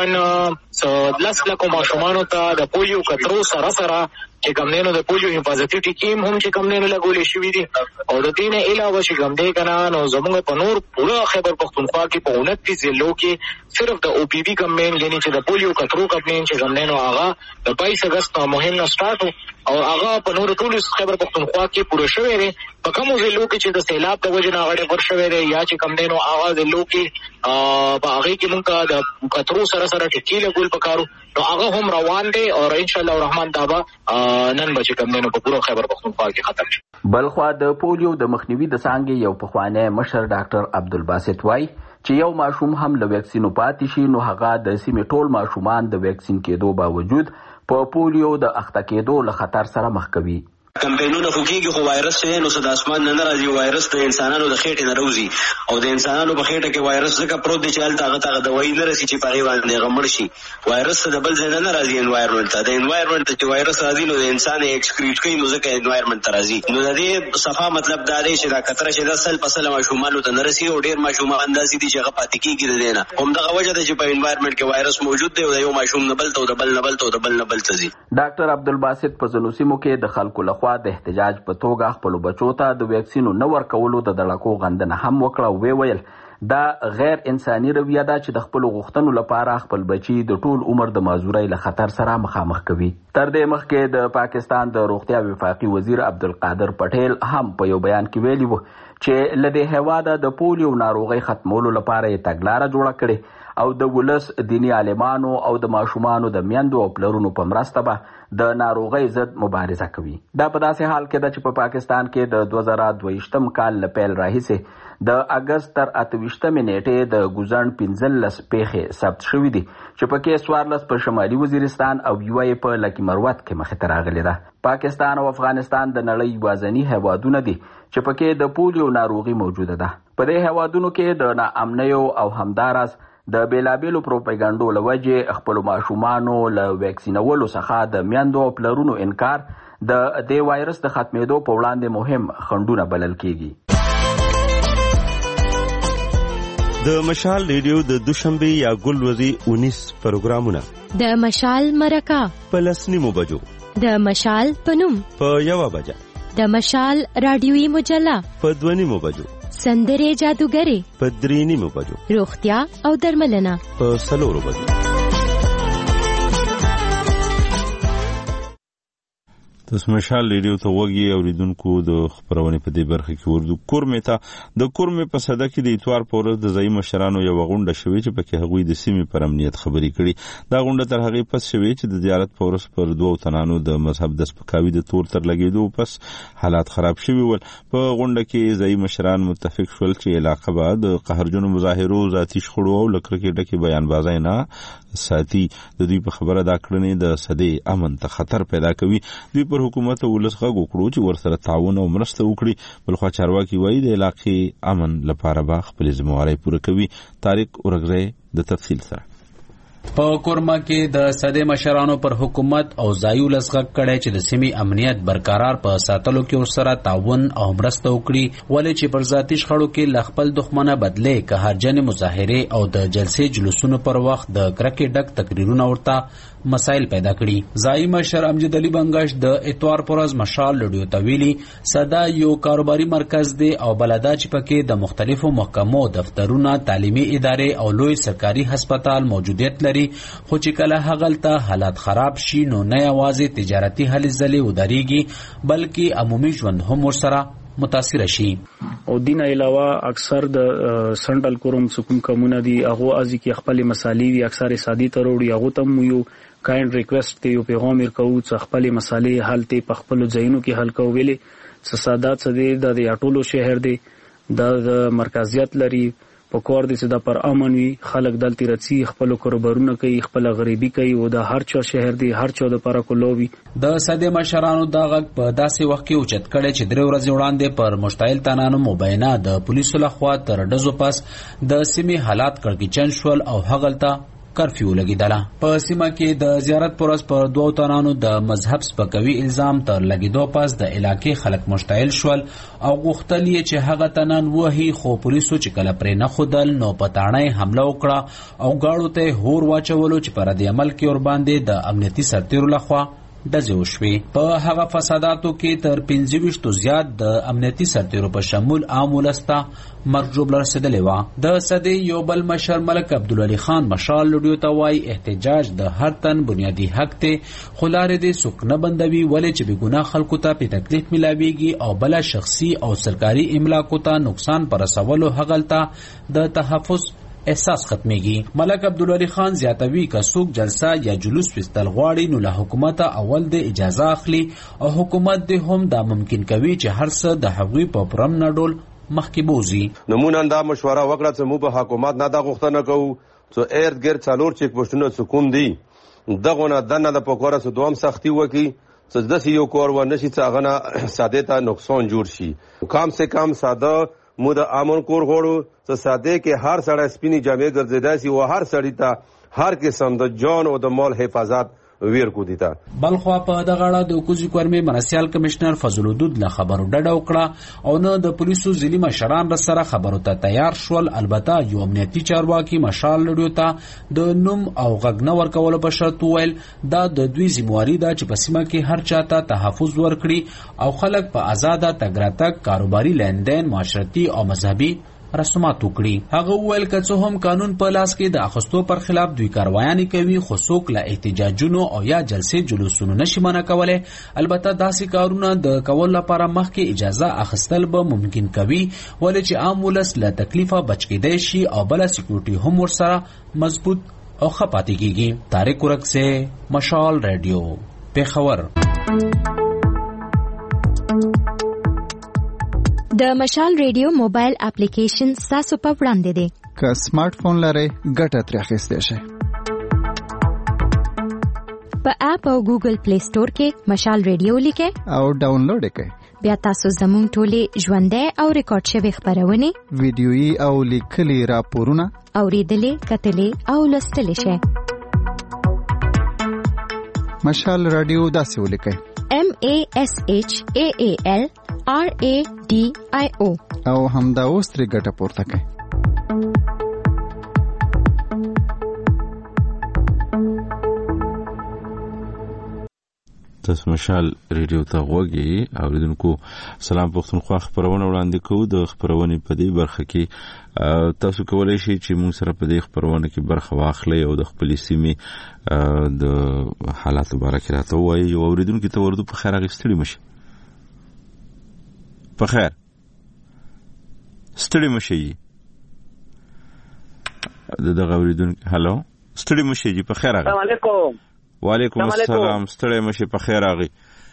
تقریبا لس لکو ماشومانو ته د پولیو کترو سره سره چې کمنینو د پولیو حفاظتي ټیم هم چې کمنینو لګولې شوې دي او د دې نه علاوه چې کوم دی کنه نو زموږ په نور پورا خیبر پښتونخوا کې په انتیس ضلعو کې صرف د او پی بی کمپاین یعنی چې د پولیو کترو کمپاین چې کمنینو هغه د بائیس اگست نه مهم نه سٹارټ او هغه په نور ټول خیبر پښتونخوا کې پوره شوی دی. په کومو ضلعو کې چې د سیلاب د وجې نه غړې ور شوی دی یا چې کمنینو هغه ضلعو کې په هغه کې موږ د کترو سره سره ټکی لګول پکارو نو هغه هم روان دی او ان شاء الله الرحمن دا به نن به چې کوم نن په پوره خیبر پښتونخوا کې ختم شي. بلخوا د پولیو د مخنیوي د څانګې یو پخوانی مشر ډاکټر عبدالباسط وای چې یو ماشوم هم له ویکسینو پاتې شي نو هغه د سیمې ټول ماشومان د ویکسین کېدو باوجود په پولیو د اخته کېدو له خطر سره مخ کوي. کمپاینونه خو کېږي خو وایرس چې نو د اسمان نه راځي وایرس د انسانانو د خېټې نه راوځي او د انسانانو په خېټه کې وایرس ځکه پروت دی چې هلته هغه ته دوايي نه رسي چې په هغې باندې هغه مړ شي. وایرس د بل ځای نه نه راځي انوایرمنټ ته د انوایرمنټ ته چې وایرس راځي نو د انسان یې اکسکریټ کوي نو ځکه انوایرمنټ ته راځي. نو د دې صفا مطلب دا دی چې دا کتره چې دا سل په سل ماشومانو ته نه رسي او ډېر ماشومان داسې دي چې هغه پاتې کېږي د دې نه همدغه وجه ده چې په انوایرمنټ کې وایرس موجود دی او د یو ماشوم نه بل ته د بل نه بل ته د بل نه بل ته ځي. ډاکټر عبدالباسط په ځینو سیمو کې د خلکو لخوا د احتجاج په توګه خپل بچو ته د ویکسینو نه ورکولو د دړکو غندنه هم وکړه او وی ویل دا غیر انساني رویه ده چې د خپل غوښتنو لپاره خپل بچي د ټول عمر د معذورۍ له خطر سره مخامخ کوي. تر دې مخکې د پاکستان د روغتیا وفاقي وزیر عبدالقادر پټیل هم په یو بیان کې ویلي و چې له دې هېواده د پولیو ناروغۍ ختمولو لپاره یې تګلاره جوړه کړې او د ولس دیني عالمانو او د ماشومانو د میندو او پلرونو په مرسته به د ناروغۍ ضد مبارزه کوي. دا په داسې حال کې ده چې په پاکستان کې د دوه زره دوه ویشتم کال له پیل راهیسې د اګست تر اته ویشتمې نیټې د ګوزن پنځلس پیښې ثبت شوي دي چې پکې څوارلس په شمالي وزیرستان او یوه یې په لکي مروت کې مخې ته راغلې ده. پاکستان او افغانستان د نړۍ یوازیني هیوادونه دي چې پکې د پولیو ناروغي موجوده ده. په دې هیوادونو کې د ناامنیو او همداراز د بیلابیلو پروپاګانډو له وجې خپلو ماشومانو له ویکسینولو څخه د میندو او پلرونو انکار د دې وایرس د ختمېدو په وړاندې مهم خنډونه بلل کېږي. د مشال ریډیو د دوشنبه یا ګلوري انیس پروګرامونه د مشال مرکه په لسنیمو بجو د مشال پنوم په یوه بجه د مشال رادیوي مجله په دوه بجو سندرې جادوګرې په درې نیمو بجو روغتیا او درملنه په څلورو بجو. د مشال ریډیو ته وګي اوریدونکو د خبرونه په دې برخه کې ورده کورمه ته د کورمه په صدا کې د اتوار په ورځ د ځای مشرانو یو غونډه شوې چې پکې هغوی د سیمې پر امنیت خبرې کړي. دا غونډه تر هغه پس شوې چې د زیارت په ورځ پر دوه تنانو د مذهب د سپکاوي د تور تر لګیدو پس حالات خراب شوي ول. په غونډه کې ځای مشران متفق شول چې علاقه به د قهرجنو مظاهرو ذاتي شخړو او لکرکې ډکې بیان بازی نه ساتي. د دوی په خبره دا کړنې د سدې امن ته خطر پیدا کوي. دوی پر حکومت ولس غږ وکړو چې ورسره تعاون او مرسته وکړي. بلخوا چارواکي وایي د علاقې امن لپاره به خپل ذمہواری پوره کوي. طارق اورګزی د تفصیل سره په کورما کې د سدې مشرانو پر حکومت او ځایو لسغک کړي چې د سیمې امنیت برقرار په ساتلو کې ورسره تعاون او مرسته وکړي. ولې چې پر ذاتي شخړو کې ل خپل دښمنه بدلې قهرجن مظاهره او د جلسې جلوسونو پر وخت د کرکې ډک تقریرونه ورته مسائل پیدا کړي. ځای مشر امجد علي بنگش د اتوار پرز مشال لډیو تویلی صدا یو کاروباري مرکز دی او بلدا چې پکې د مختلفو محکمو دفترونه تعلیمي ادارې او لوی سرکاري هسپتال موجودیت لري. خو چې کله هغلته حالات خراب شي نو نه یوازې تجارتي هلې ځلې ودرېږي بلکې عمومي ژوند هم ورسره متاثر شي. او دین علاوه اکثر د سنټرل کوروم سکون کومونه دي هغه ازي کې خپل مسالې وي اکثر سادي تروړي هغه تم یو کایند ریکوست ته یو پیغام ورکو چې خپل مسالې حالته په خپل ځایونو کې حل کوولې سسادات سدي د اټولو شهر دی د مرکزیت لري په کور دي چې دا پر امن وي خلک دلته رچی خپل کاروبارونه کوي خپل غریبي کوي او د هر چا شهر دی هر چا د پر کولوي. د سدې مشرانو دا غږ په داسې وخت کې اوچت کړي چې درې ورځې وړاندې پر مشتعل تنانو مبینه د پولیسو لخوا تر ډزو پس د سیمې حالات کړکېچن شول او هغلته کرفیو لګیدله. په سیمه کې د زیارت پرس پر دوه تنانو د مذهب سپکوي الزام تر لګیدو پس د علاقې خلک مشتعل شول او غوښتل یې چې هغه تنان وهي خو پولیسو چې کله پرې نه خودل نو په تاڼه حمله وکړه او گاړو ته هور واچولو چې پر دې عمل کې ور باندې د امنیتي سرتیرو لخوا ډزې وشوې. په هغه فساداتو کې تر پنځه ویشتو زیات د امنیتي سرتیرو په شمول عام ولسته مرګ ژوبله رسېدلې وه. د سدې یو بل مشر ملک عبدالولي خان مشال لډیو ته وایي احتجاج د هر تن بنیادي حق دی خو لارې دې څوک نه بندوي ولې چې بېګناه خلکو ته پې تکلیف میلاویږي او بله شخصي او سرکاري املاکو ته نقصان په رسولو هغلته د تحفظ احساس ختميږي. ملک عبدالولي خان زیاتوي که څوک جلسه یا جلوس وستل غواړي نو له حکومت اول د اجازه اخلي او حکومت دې هم دا ممکن کوي چې هر څه د هغوی په پرم نه ډول مخکې بوزي. نمونه دا مشوره وکړه چې موږ په حکومت نه دا غوښتنه کوو چې ارد ګرد څلور چیک پوسټونه سکون دي دغه نه دنه د پکوره سو دوام سختي وکي چې داسې یو کور و نشي چې هغه نه ساده ته نقصان جوړ شي. کم سے کم ساده مو د امن کور غوړو چې ساده کې هر سړی سپینی جامې ګرځیدا سي او هر سړی ته هر قسم د جان او د مال حفاظت ویر کو دیتا. بلخوا په دغه اړه د کوزي کورمي مرسیال کمشنر فضل الدود له خبرو ډډه وکړه او نه د پولیسو ځلي مشران سره خبرو ته تیار شول. البته یو امنیتي چارواکي مشال لډیو ته د نوم او غږ نه ورکولو په شرط وویل دا د دوی ذمہواری ده چې په سیمه کې هر چا ته تحفظ ورکړي او خلک په آزاده تګ راتګ کاروباري لیندین معاشرتي او مذهبي رسومات وکړي. هغه وویل که څه هم قانون په لاس کې د اخستو پر خلاف دوی کاروایانې کوي خو څوک له احتجاجونو او یا جلسې جلوسونو نشي منع کولی. البته داسې کارونه د کول لپاره مخکې اجازه اخیستل به ممکن کوي ولې چې عام ولس له تکلیفه بچ کېدی شي او بله سکیورټي هم ورسره مضبوط او ښه پاتې کېږي. طارق اورګزی مشال ریډیو پېښور. د مشال ریډیو موبایل اپلیکیشن تاسو په وړاندې دی. که سمارټ فون لرئ ګټه ترې اخیستی شئ. په اپ او ګوګل پلی سٹور کې مشال ریډیو لیکئ او ډاونلوډ یې کړئ. بیا تاسو زموږ ټولې ژوندۍ او ریکارډ شوې خبرونه ویډیويي او لیکلي راپورونه اوریدلې کتلې او لوستلې شئ. مشال رادیو داسې ولیکئ M A S H A A L R A D I O او همدا اوس ترې ګټه پورته کړئ. تاسو مشال ریډیو ته غوږی اوریدونکو سلام پښتونخوا خبرونه وړاندې کوو د خبرونې په دې برخه کې تاسو کولای شئ چې موږ سره په دې خبرونه کې برخه واخلئ او د خپل سیمې د حالات مبارک راته وایي او اوریدونکو ته ورته په خیر غوښتلی مشي په خیر ستړي مشي د دغه اوریدونکو هالو ستړي مشي په خیر راغلی السلام علیکم وعلیکم السلام ستړي مشي په خیر راغی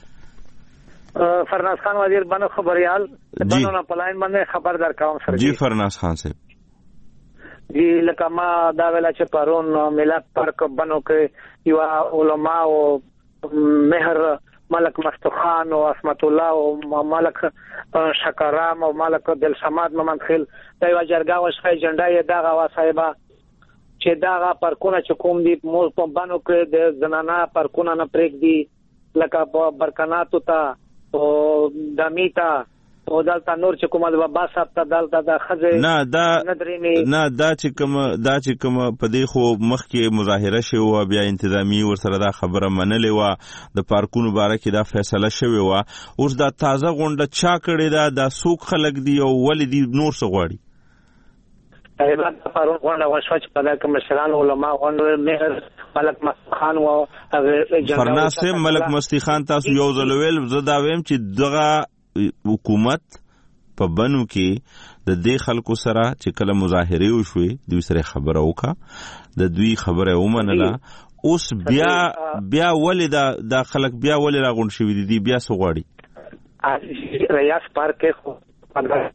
فرناز خان وزیر بنو خبريال بنو نه پلاین باندې خبر درکاوم سره جی فرناز خان صاحب جی لکه ما دا ویلا چې پرون ملت پارک بنو کې یو علماء او مهر ملک مستخان او اسمت الله او ملک شکرام او ملک دل سماد محمد خیل دا یو جرګه وشخه جنډا یې دا غوا صاحبہ چې دا پارکونه چې کوم دي مو په بانو کې د زنانا پارکونه نه پرېګ دي لکه په برکناتو ته او دمیتا او دلته نور چې کومه د بابا صاحب ته دلته د خزه نه دا نه دا چې کوم دا چې کوم په دې خو مخکې مظاهره شوی او بیا انتظامی ورسره دا خبره منلې و د پارکونو باره کې دا فیصله شوی و اوس دا تازه غونډه چا کړې ده دا څوک خلک دي او ولې دي نور څه غواړي ایبان پرون غونډه وشوه چې په دغه مشران علما غونډه مهر ملک مستخان او فرناز صاحب ملک مستخان تاسو یو ځل ویل زه دا ویم چې دغه حکومت په بنو کې د دې خلکو سره چې کله مظاهره وشوي دوی سره خبره وکړه د دوی خبره ومنله اوس بیا بیا ولې دا د خلک بیا ولې راغون شوی دي بیا څه غواړي ریاض پارک کې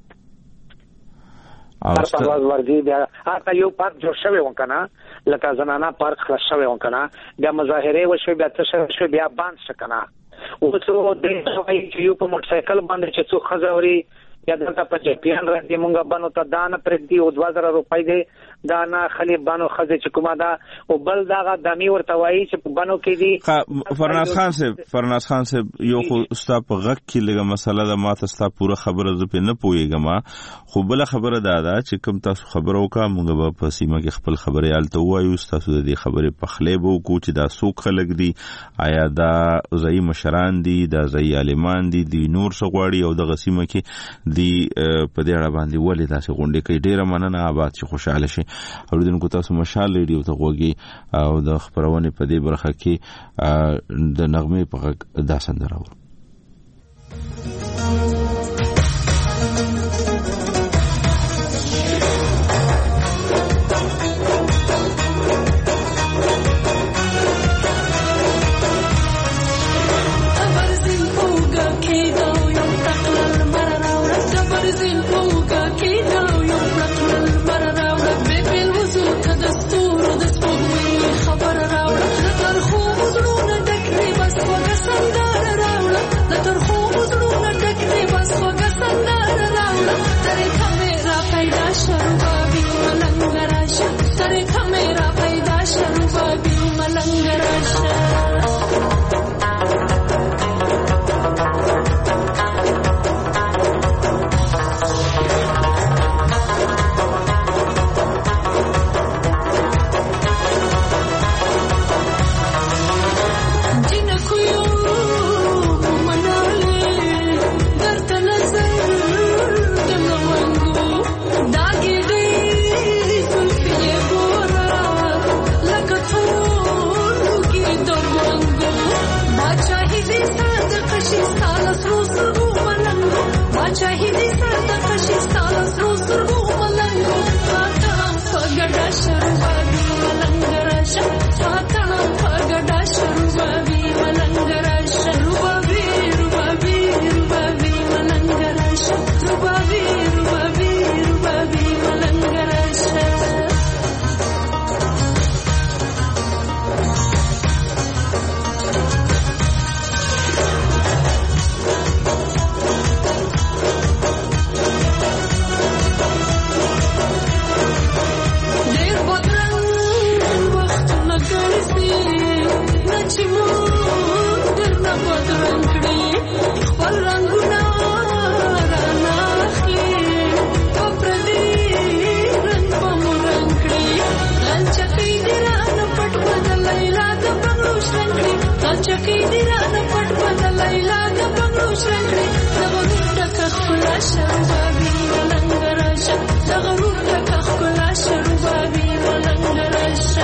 هر پرواز ورځي بیا هغه یو پارک جوړ شوی وکنه لکه زنانا پارک خلاص شوی وکنه بیا مظاهره وشوي بیا څه شوی بیا باند شکنه او څو د دې یو په موټر سایکل باندې چې څو خزوري یا دلته په چپیان راځي مونږ بانو ته دانه پرې دی او دوه زره روپۍ دی دانه خلی بانو خزه چې کومه دا او بل داغه دمی ورته وایي چې په بانو کې دی فرناز خان صاحب فرناز خان صاحب یو خو ستا په غک کې لګه مسله ده ما ته ستا پوره خبره زه په نه پوهیږم خو بل خبره دا ده چې کوم تاسو خبره وکړه مونږ به په سیمه کې خپل خبرې الته وایو تاسو د دې خبرې په خلې به وکړو چې دا څوک خلک دي آیا دا ځای مشران دي دا ځای عالمان دي دی نور څه غواړي او دغه سیمه کې دی په دې اړه باندې ولې تاسو غونډه کوي ډیره مننه آباد شي خوشاله شي اوریدونکو تاسو مشال ریډیو ته غوږی او د خبرونه په دې برخه کې د نغمه په غږ دا سندره و خبر راوړه تر خو زړونه ډکې بس وګ سندره راوړه چکی دی رانه پټ پټ لیلا د بنگلو شکړې دغه ټک خپلا شربابي ملنګ راشه دغه ټک خپلا شربابي ملنګ راشه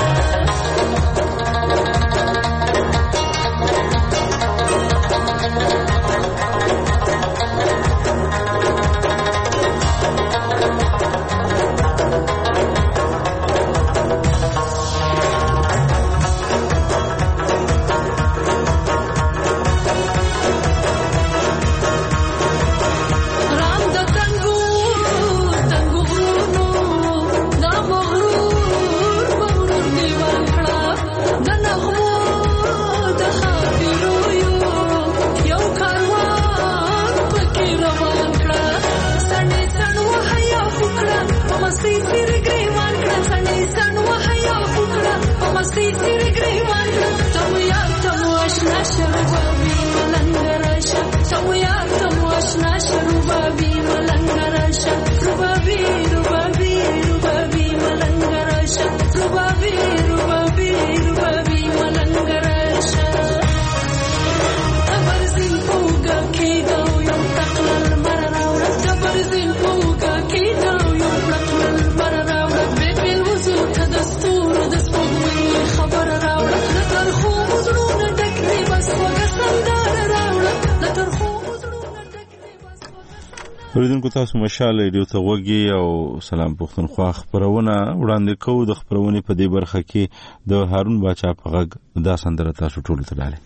اوریدونکو تاسو مشال ریډیو ته وګي او سلام پښتونخوا خبرونه وړاندې کوو. د خبرونې په دې برخه کې د هارون باچا په غږ دا سندره تاسو ټول ته ډالې.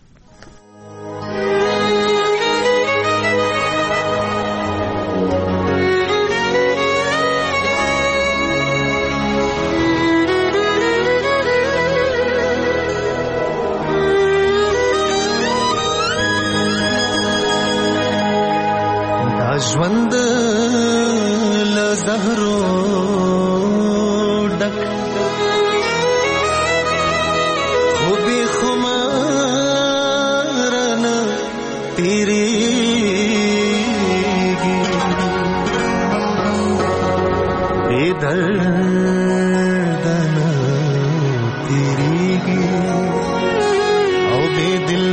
ژوند له زهرو ډک خو بې خمار نه تېرېږي بې درده نه تېرېږي او بې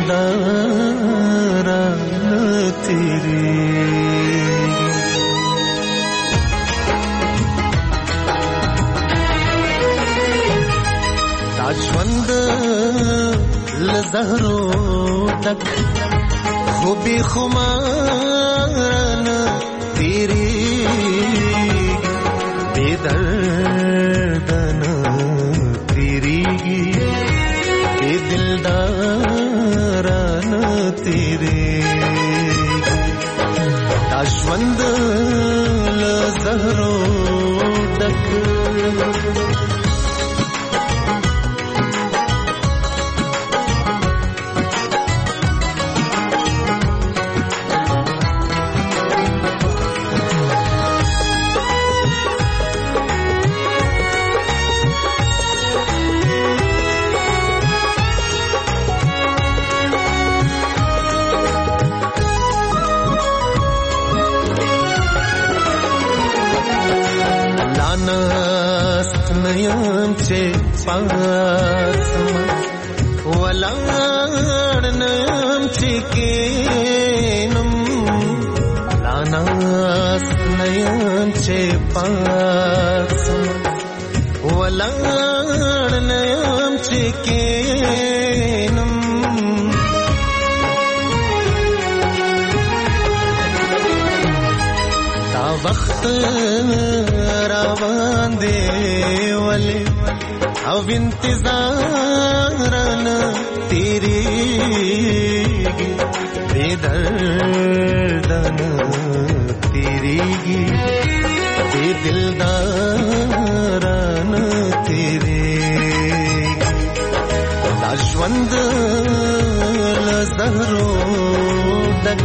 دلداره نه تېرېږي. ژوند له زهرو ډک خو بې خمار نه تېرېږي بې درده نه تېرېږي بې دلداره نه تېرېږي. دا ژوند له زهرو ډک نیم چې پاسم ولاړ نیم چې کینم لاناس نیم چې پاسم ولاړ نیم چې کینم دا وخت روان دی ولی او انتظار نه تیریږي بے درد نه تیریږي بے دلدار نه تیریږي. دا ژوند له زهرو ډک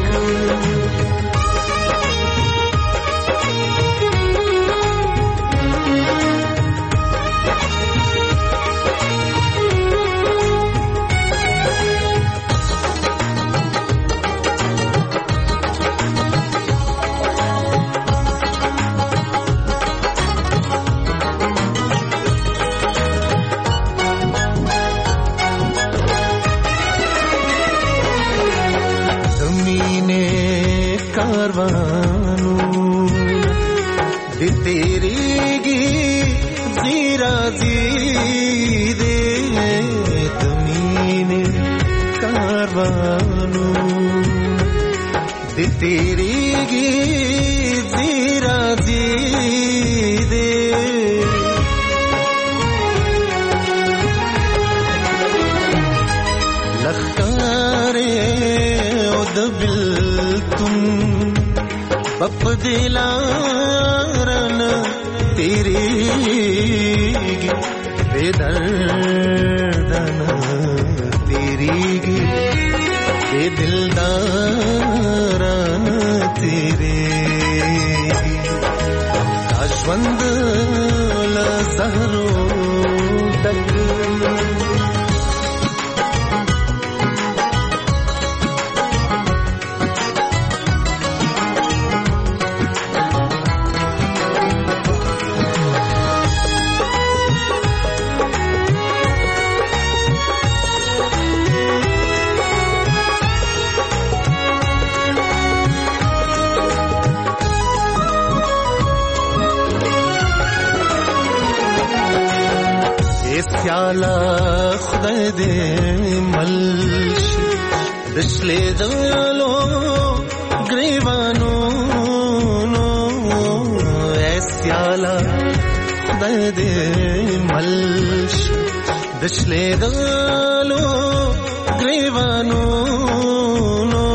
کاروانو د تیریږي زیرا زیدې د مینې کاروانو د تیریږي زیرا زیدې لخکارې او د بلتون بپ دلارن تیریږي بے دردن تیریږي بے دلدارن تیریږي دا ژوند له زهرو ډک سیالا خدای دې ملش دشلې دلو گریوانو نو سیالا خدای دې ملش دشلې دلو گریوانو نو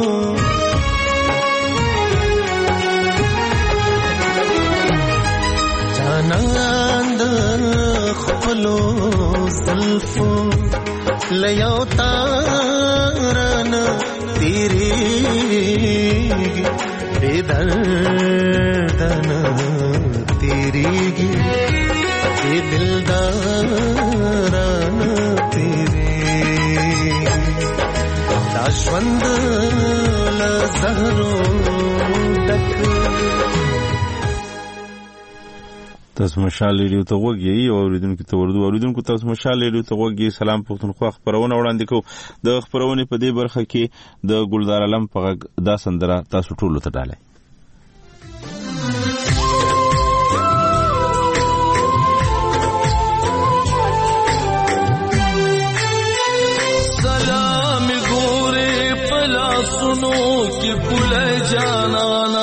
جانان خپلو زلفو لیاو تارن تیریږي بے دردن تیریږي بے دلدارن تیریږي دا ژوند له زهرو ډک تاسو مشال ریډیو ته وګورئ او اوریدونکو ته ورته اوریدونکو تاسو مشال ریډیو ته وګورئ. سلام پښتونخوا خبرونه وړاندې کوو. د خبرونه په دې برخه کې د ګلدار علم په غږ دا سندره تاسو ټول ته ډالۍ. سلام ګورې پلا سنو کې پله جانانا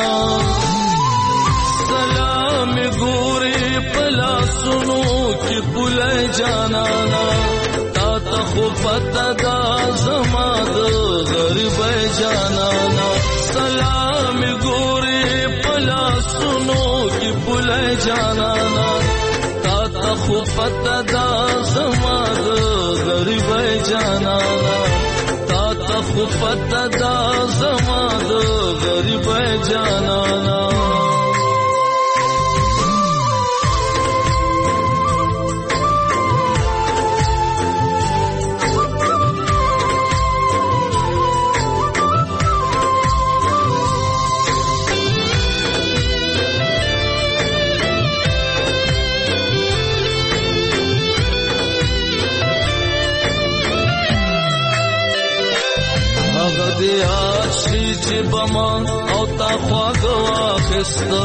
سلام ګورې پلا سنو کې پله جانانا تا ته خو پته دا زما د غریب جانانا سلام ګورې پلا سنو کې پله جانانا تا ته خو پته دا زما د غریب جانانا تا ته خو پته دا زما د غریب جانانا چې بما او تا خواږه واخسته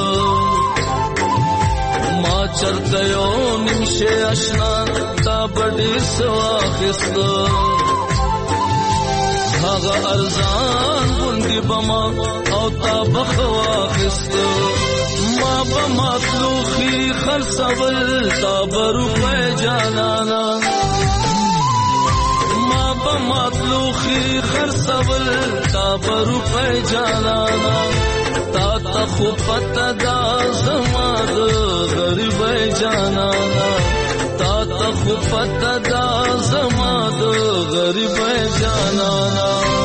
ما چرته یو نمشه اشنا تا بډې سواخسته هغه ارزان غوندې بما او تا بخ واخسته ما بما تلوخي خرڅول تا بروپه جانانا مطلوخي خرڅول تا بروپه جانانا تا ته خو پته دا زما د غریب جانانا تا ته خو پته دا زما د غریب جانانا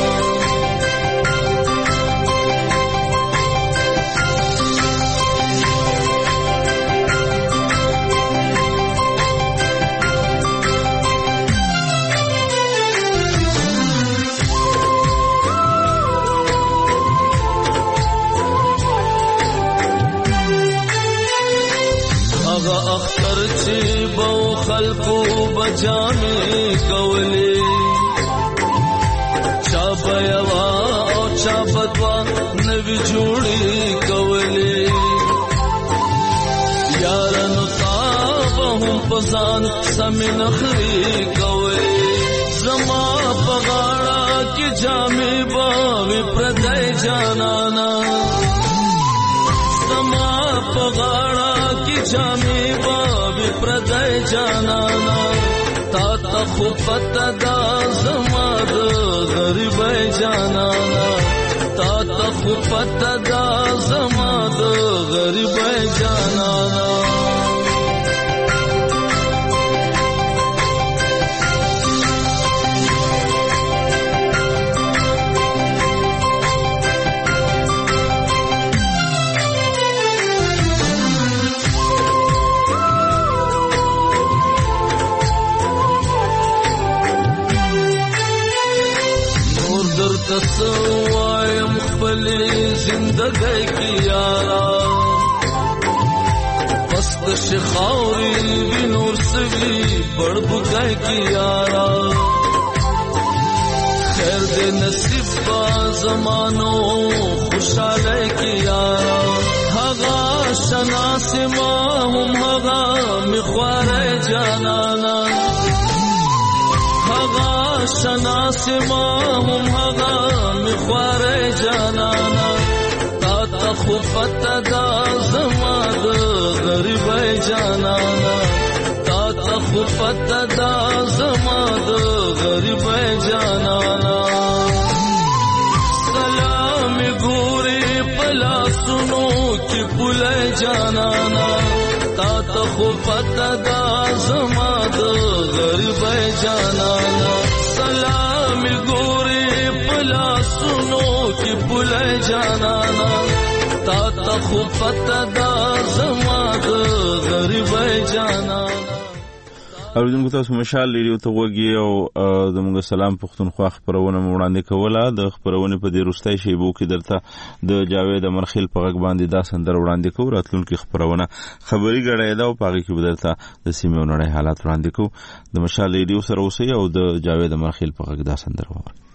اختر چې بو خلقو بجامې کولې چا بیوا او چا دوا نوی جوړی کولې یارانو تابه هم پزان سمې نخري کولې زما په غاړه کې جامې باوي پردای جانانا زما په غاړه کې جامې باوي پردای جانانا تا ته خو پته دا زما د غریبۍ جانانا تا ته خو پته دا زما د غریبۍ جانانا تسوایم خپلی زندگی کی یارا پست شخاوری وی نور سوی بڑ بگئی کی یارا خیر دے نصیب با زمانو خوشحالی کی یارا حغا شناس ما هم حغا مخوار جانانا حغا شناس ما هم حغا مخوار جانانا تا تا خوفت دا زما د غریبۍ جانانا تا تا خوفت دا زما د غریبۍ جانانا سلام ګوري پلا سنو کی پوله جانانا تا تا خوفت دا زما د غریبۍ جانانا سلام ګوري پلا سنو کی پوله جانانا تا تا خوفت دا زما د غریبۍ جانانا. اوریدونکو تاسو مشال ریډیو ته وګورئ او زموږ سلام پښتونخوا خبرونه وړاندې کوله. د خبرونه په دې وروستۍ شیبو کې درته د جاوید امرخیل په غږ باندې دا سندره وړاندې کوو. راتلونکي خبرونه خبري غړې ده او په هغې کې به درته د سیمې او نړۍ حالات وړاندې کوو. د مشال ریډیو سره اوسئ او د جاوید امرخیل په غږ دا سندره واورئ.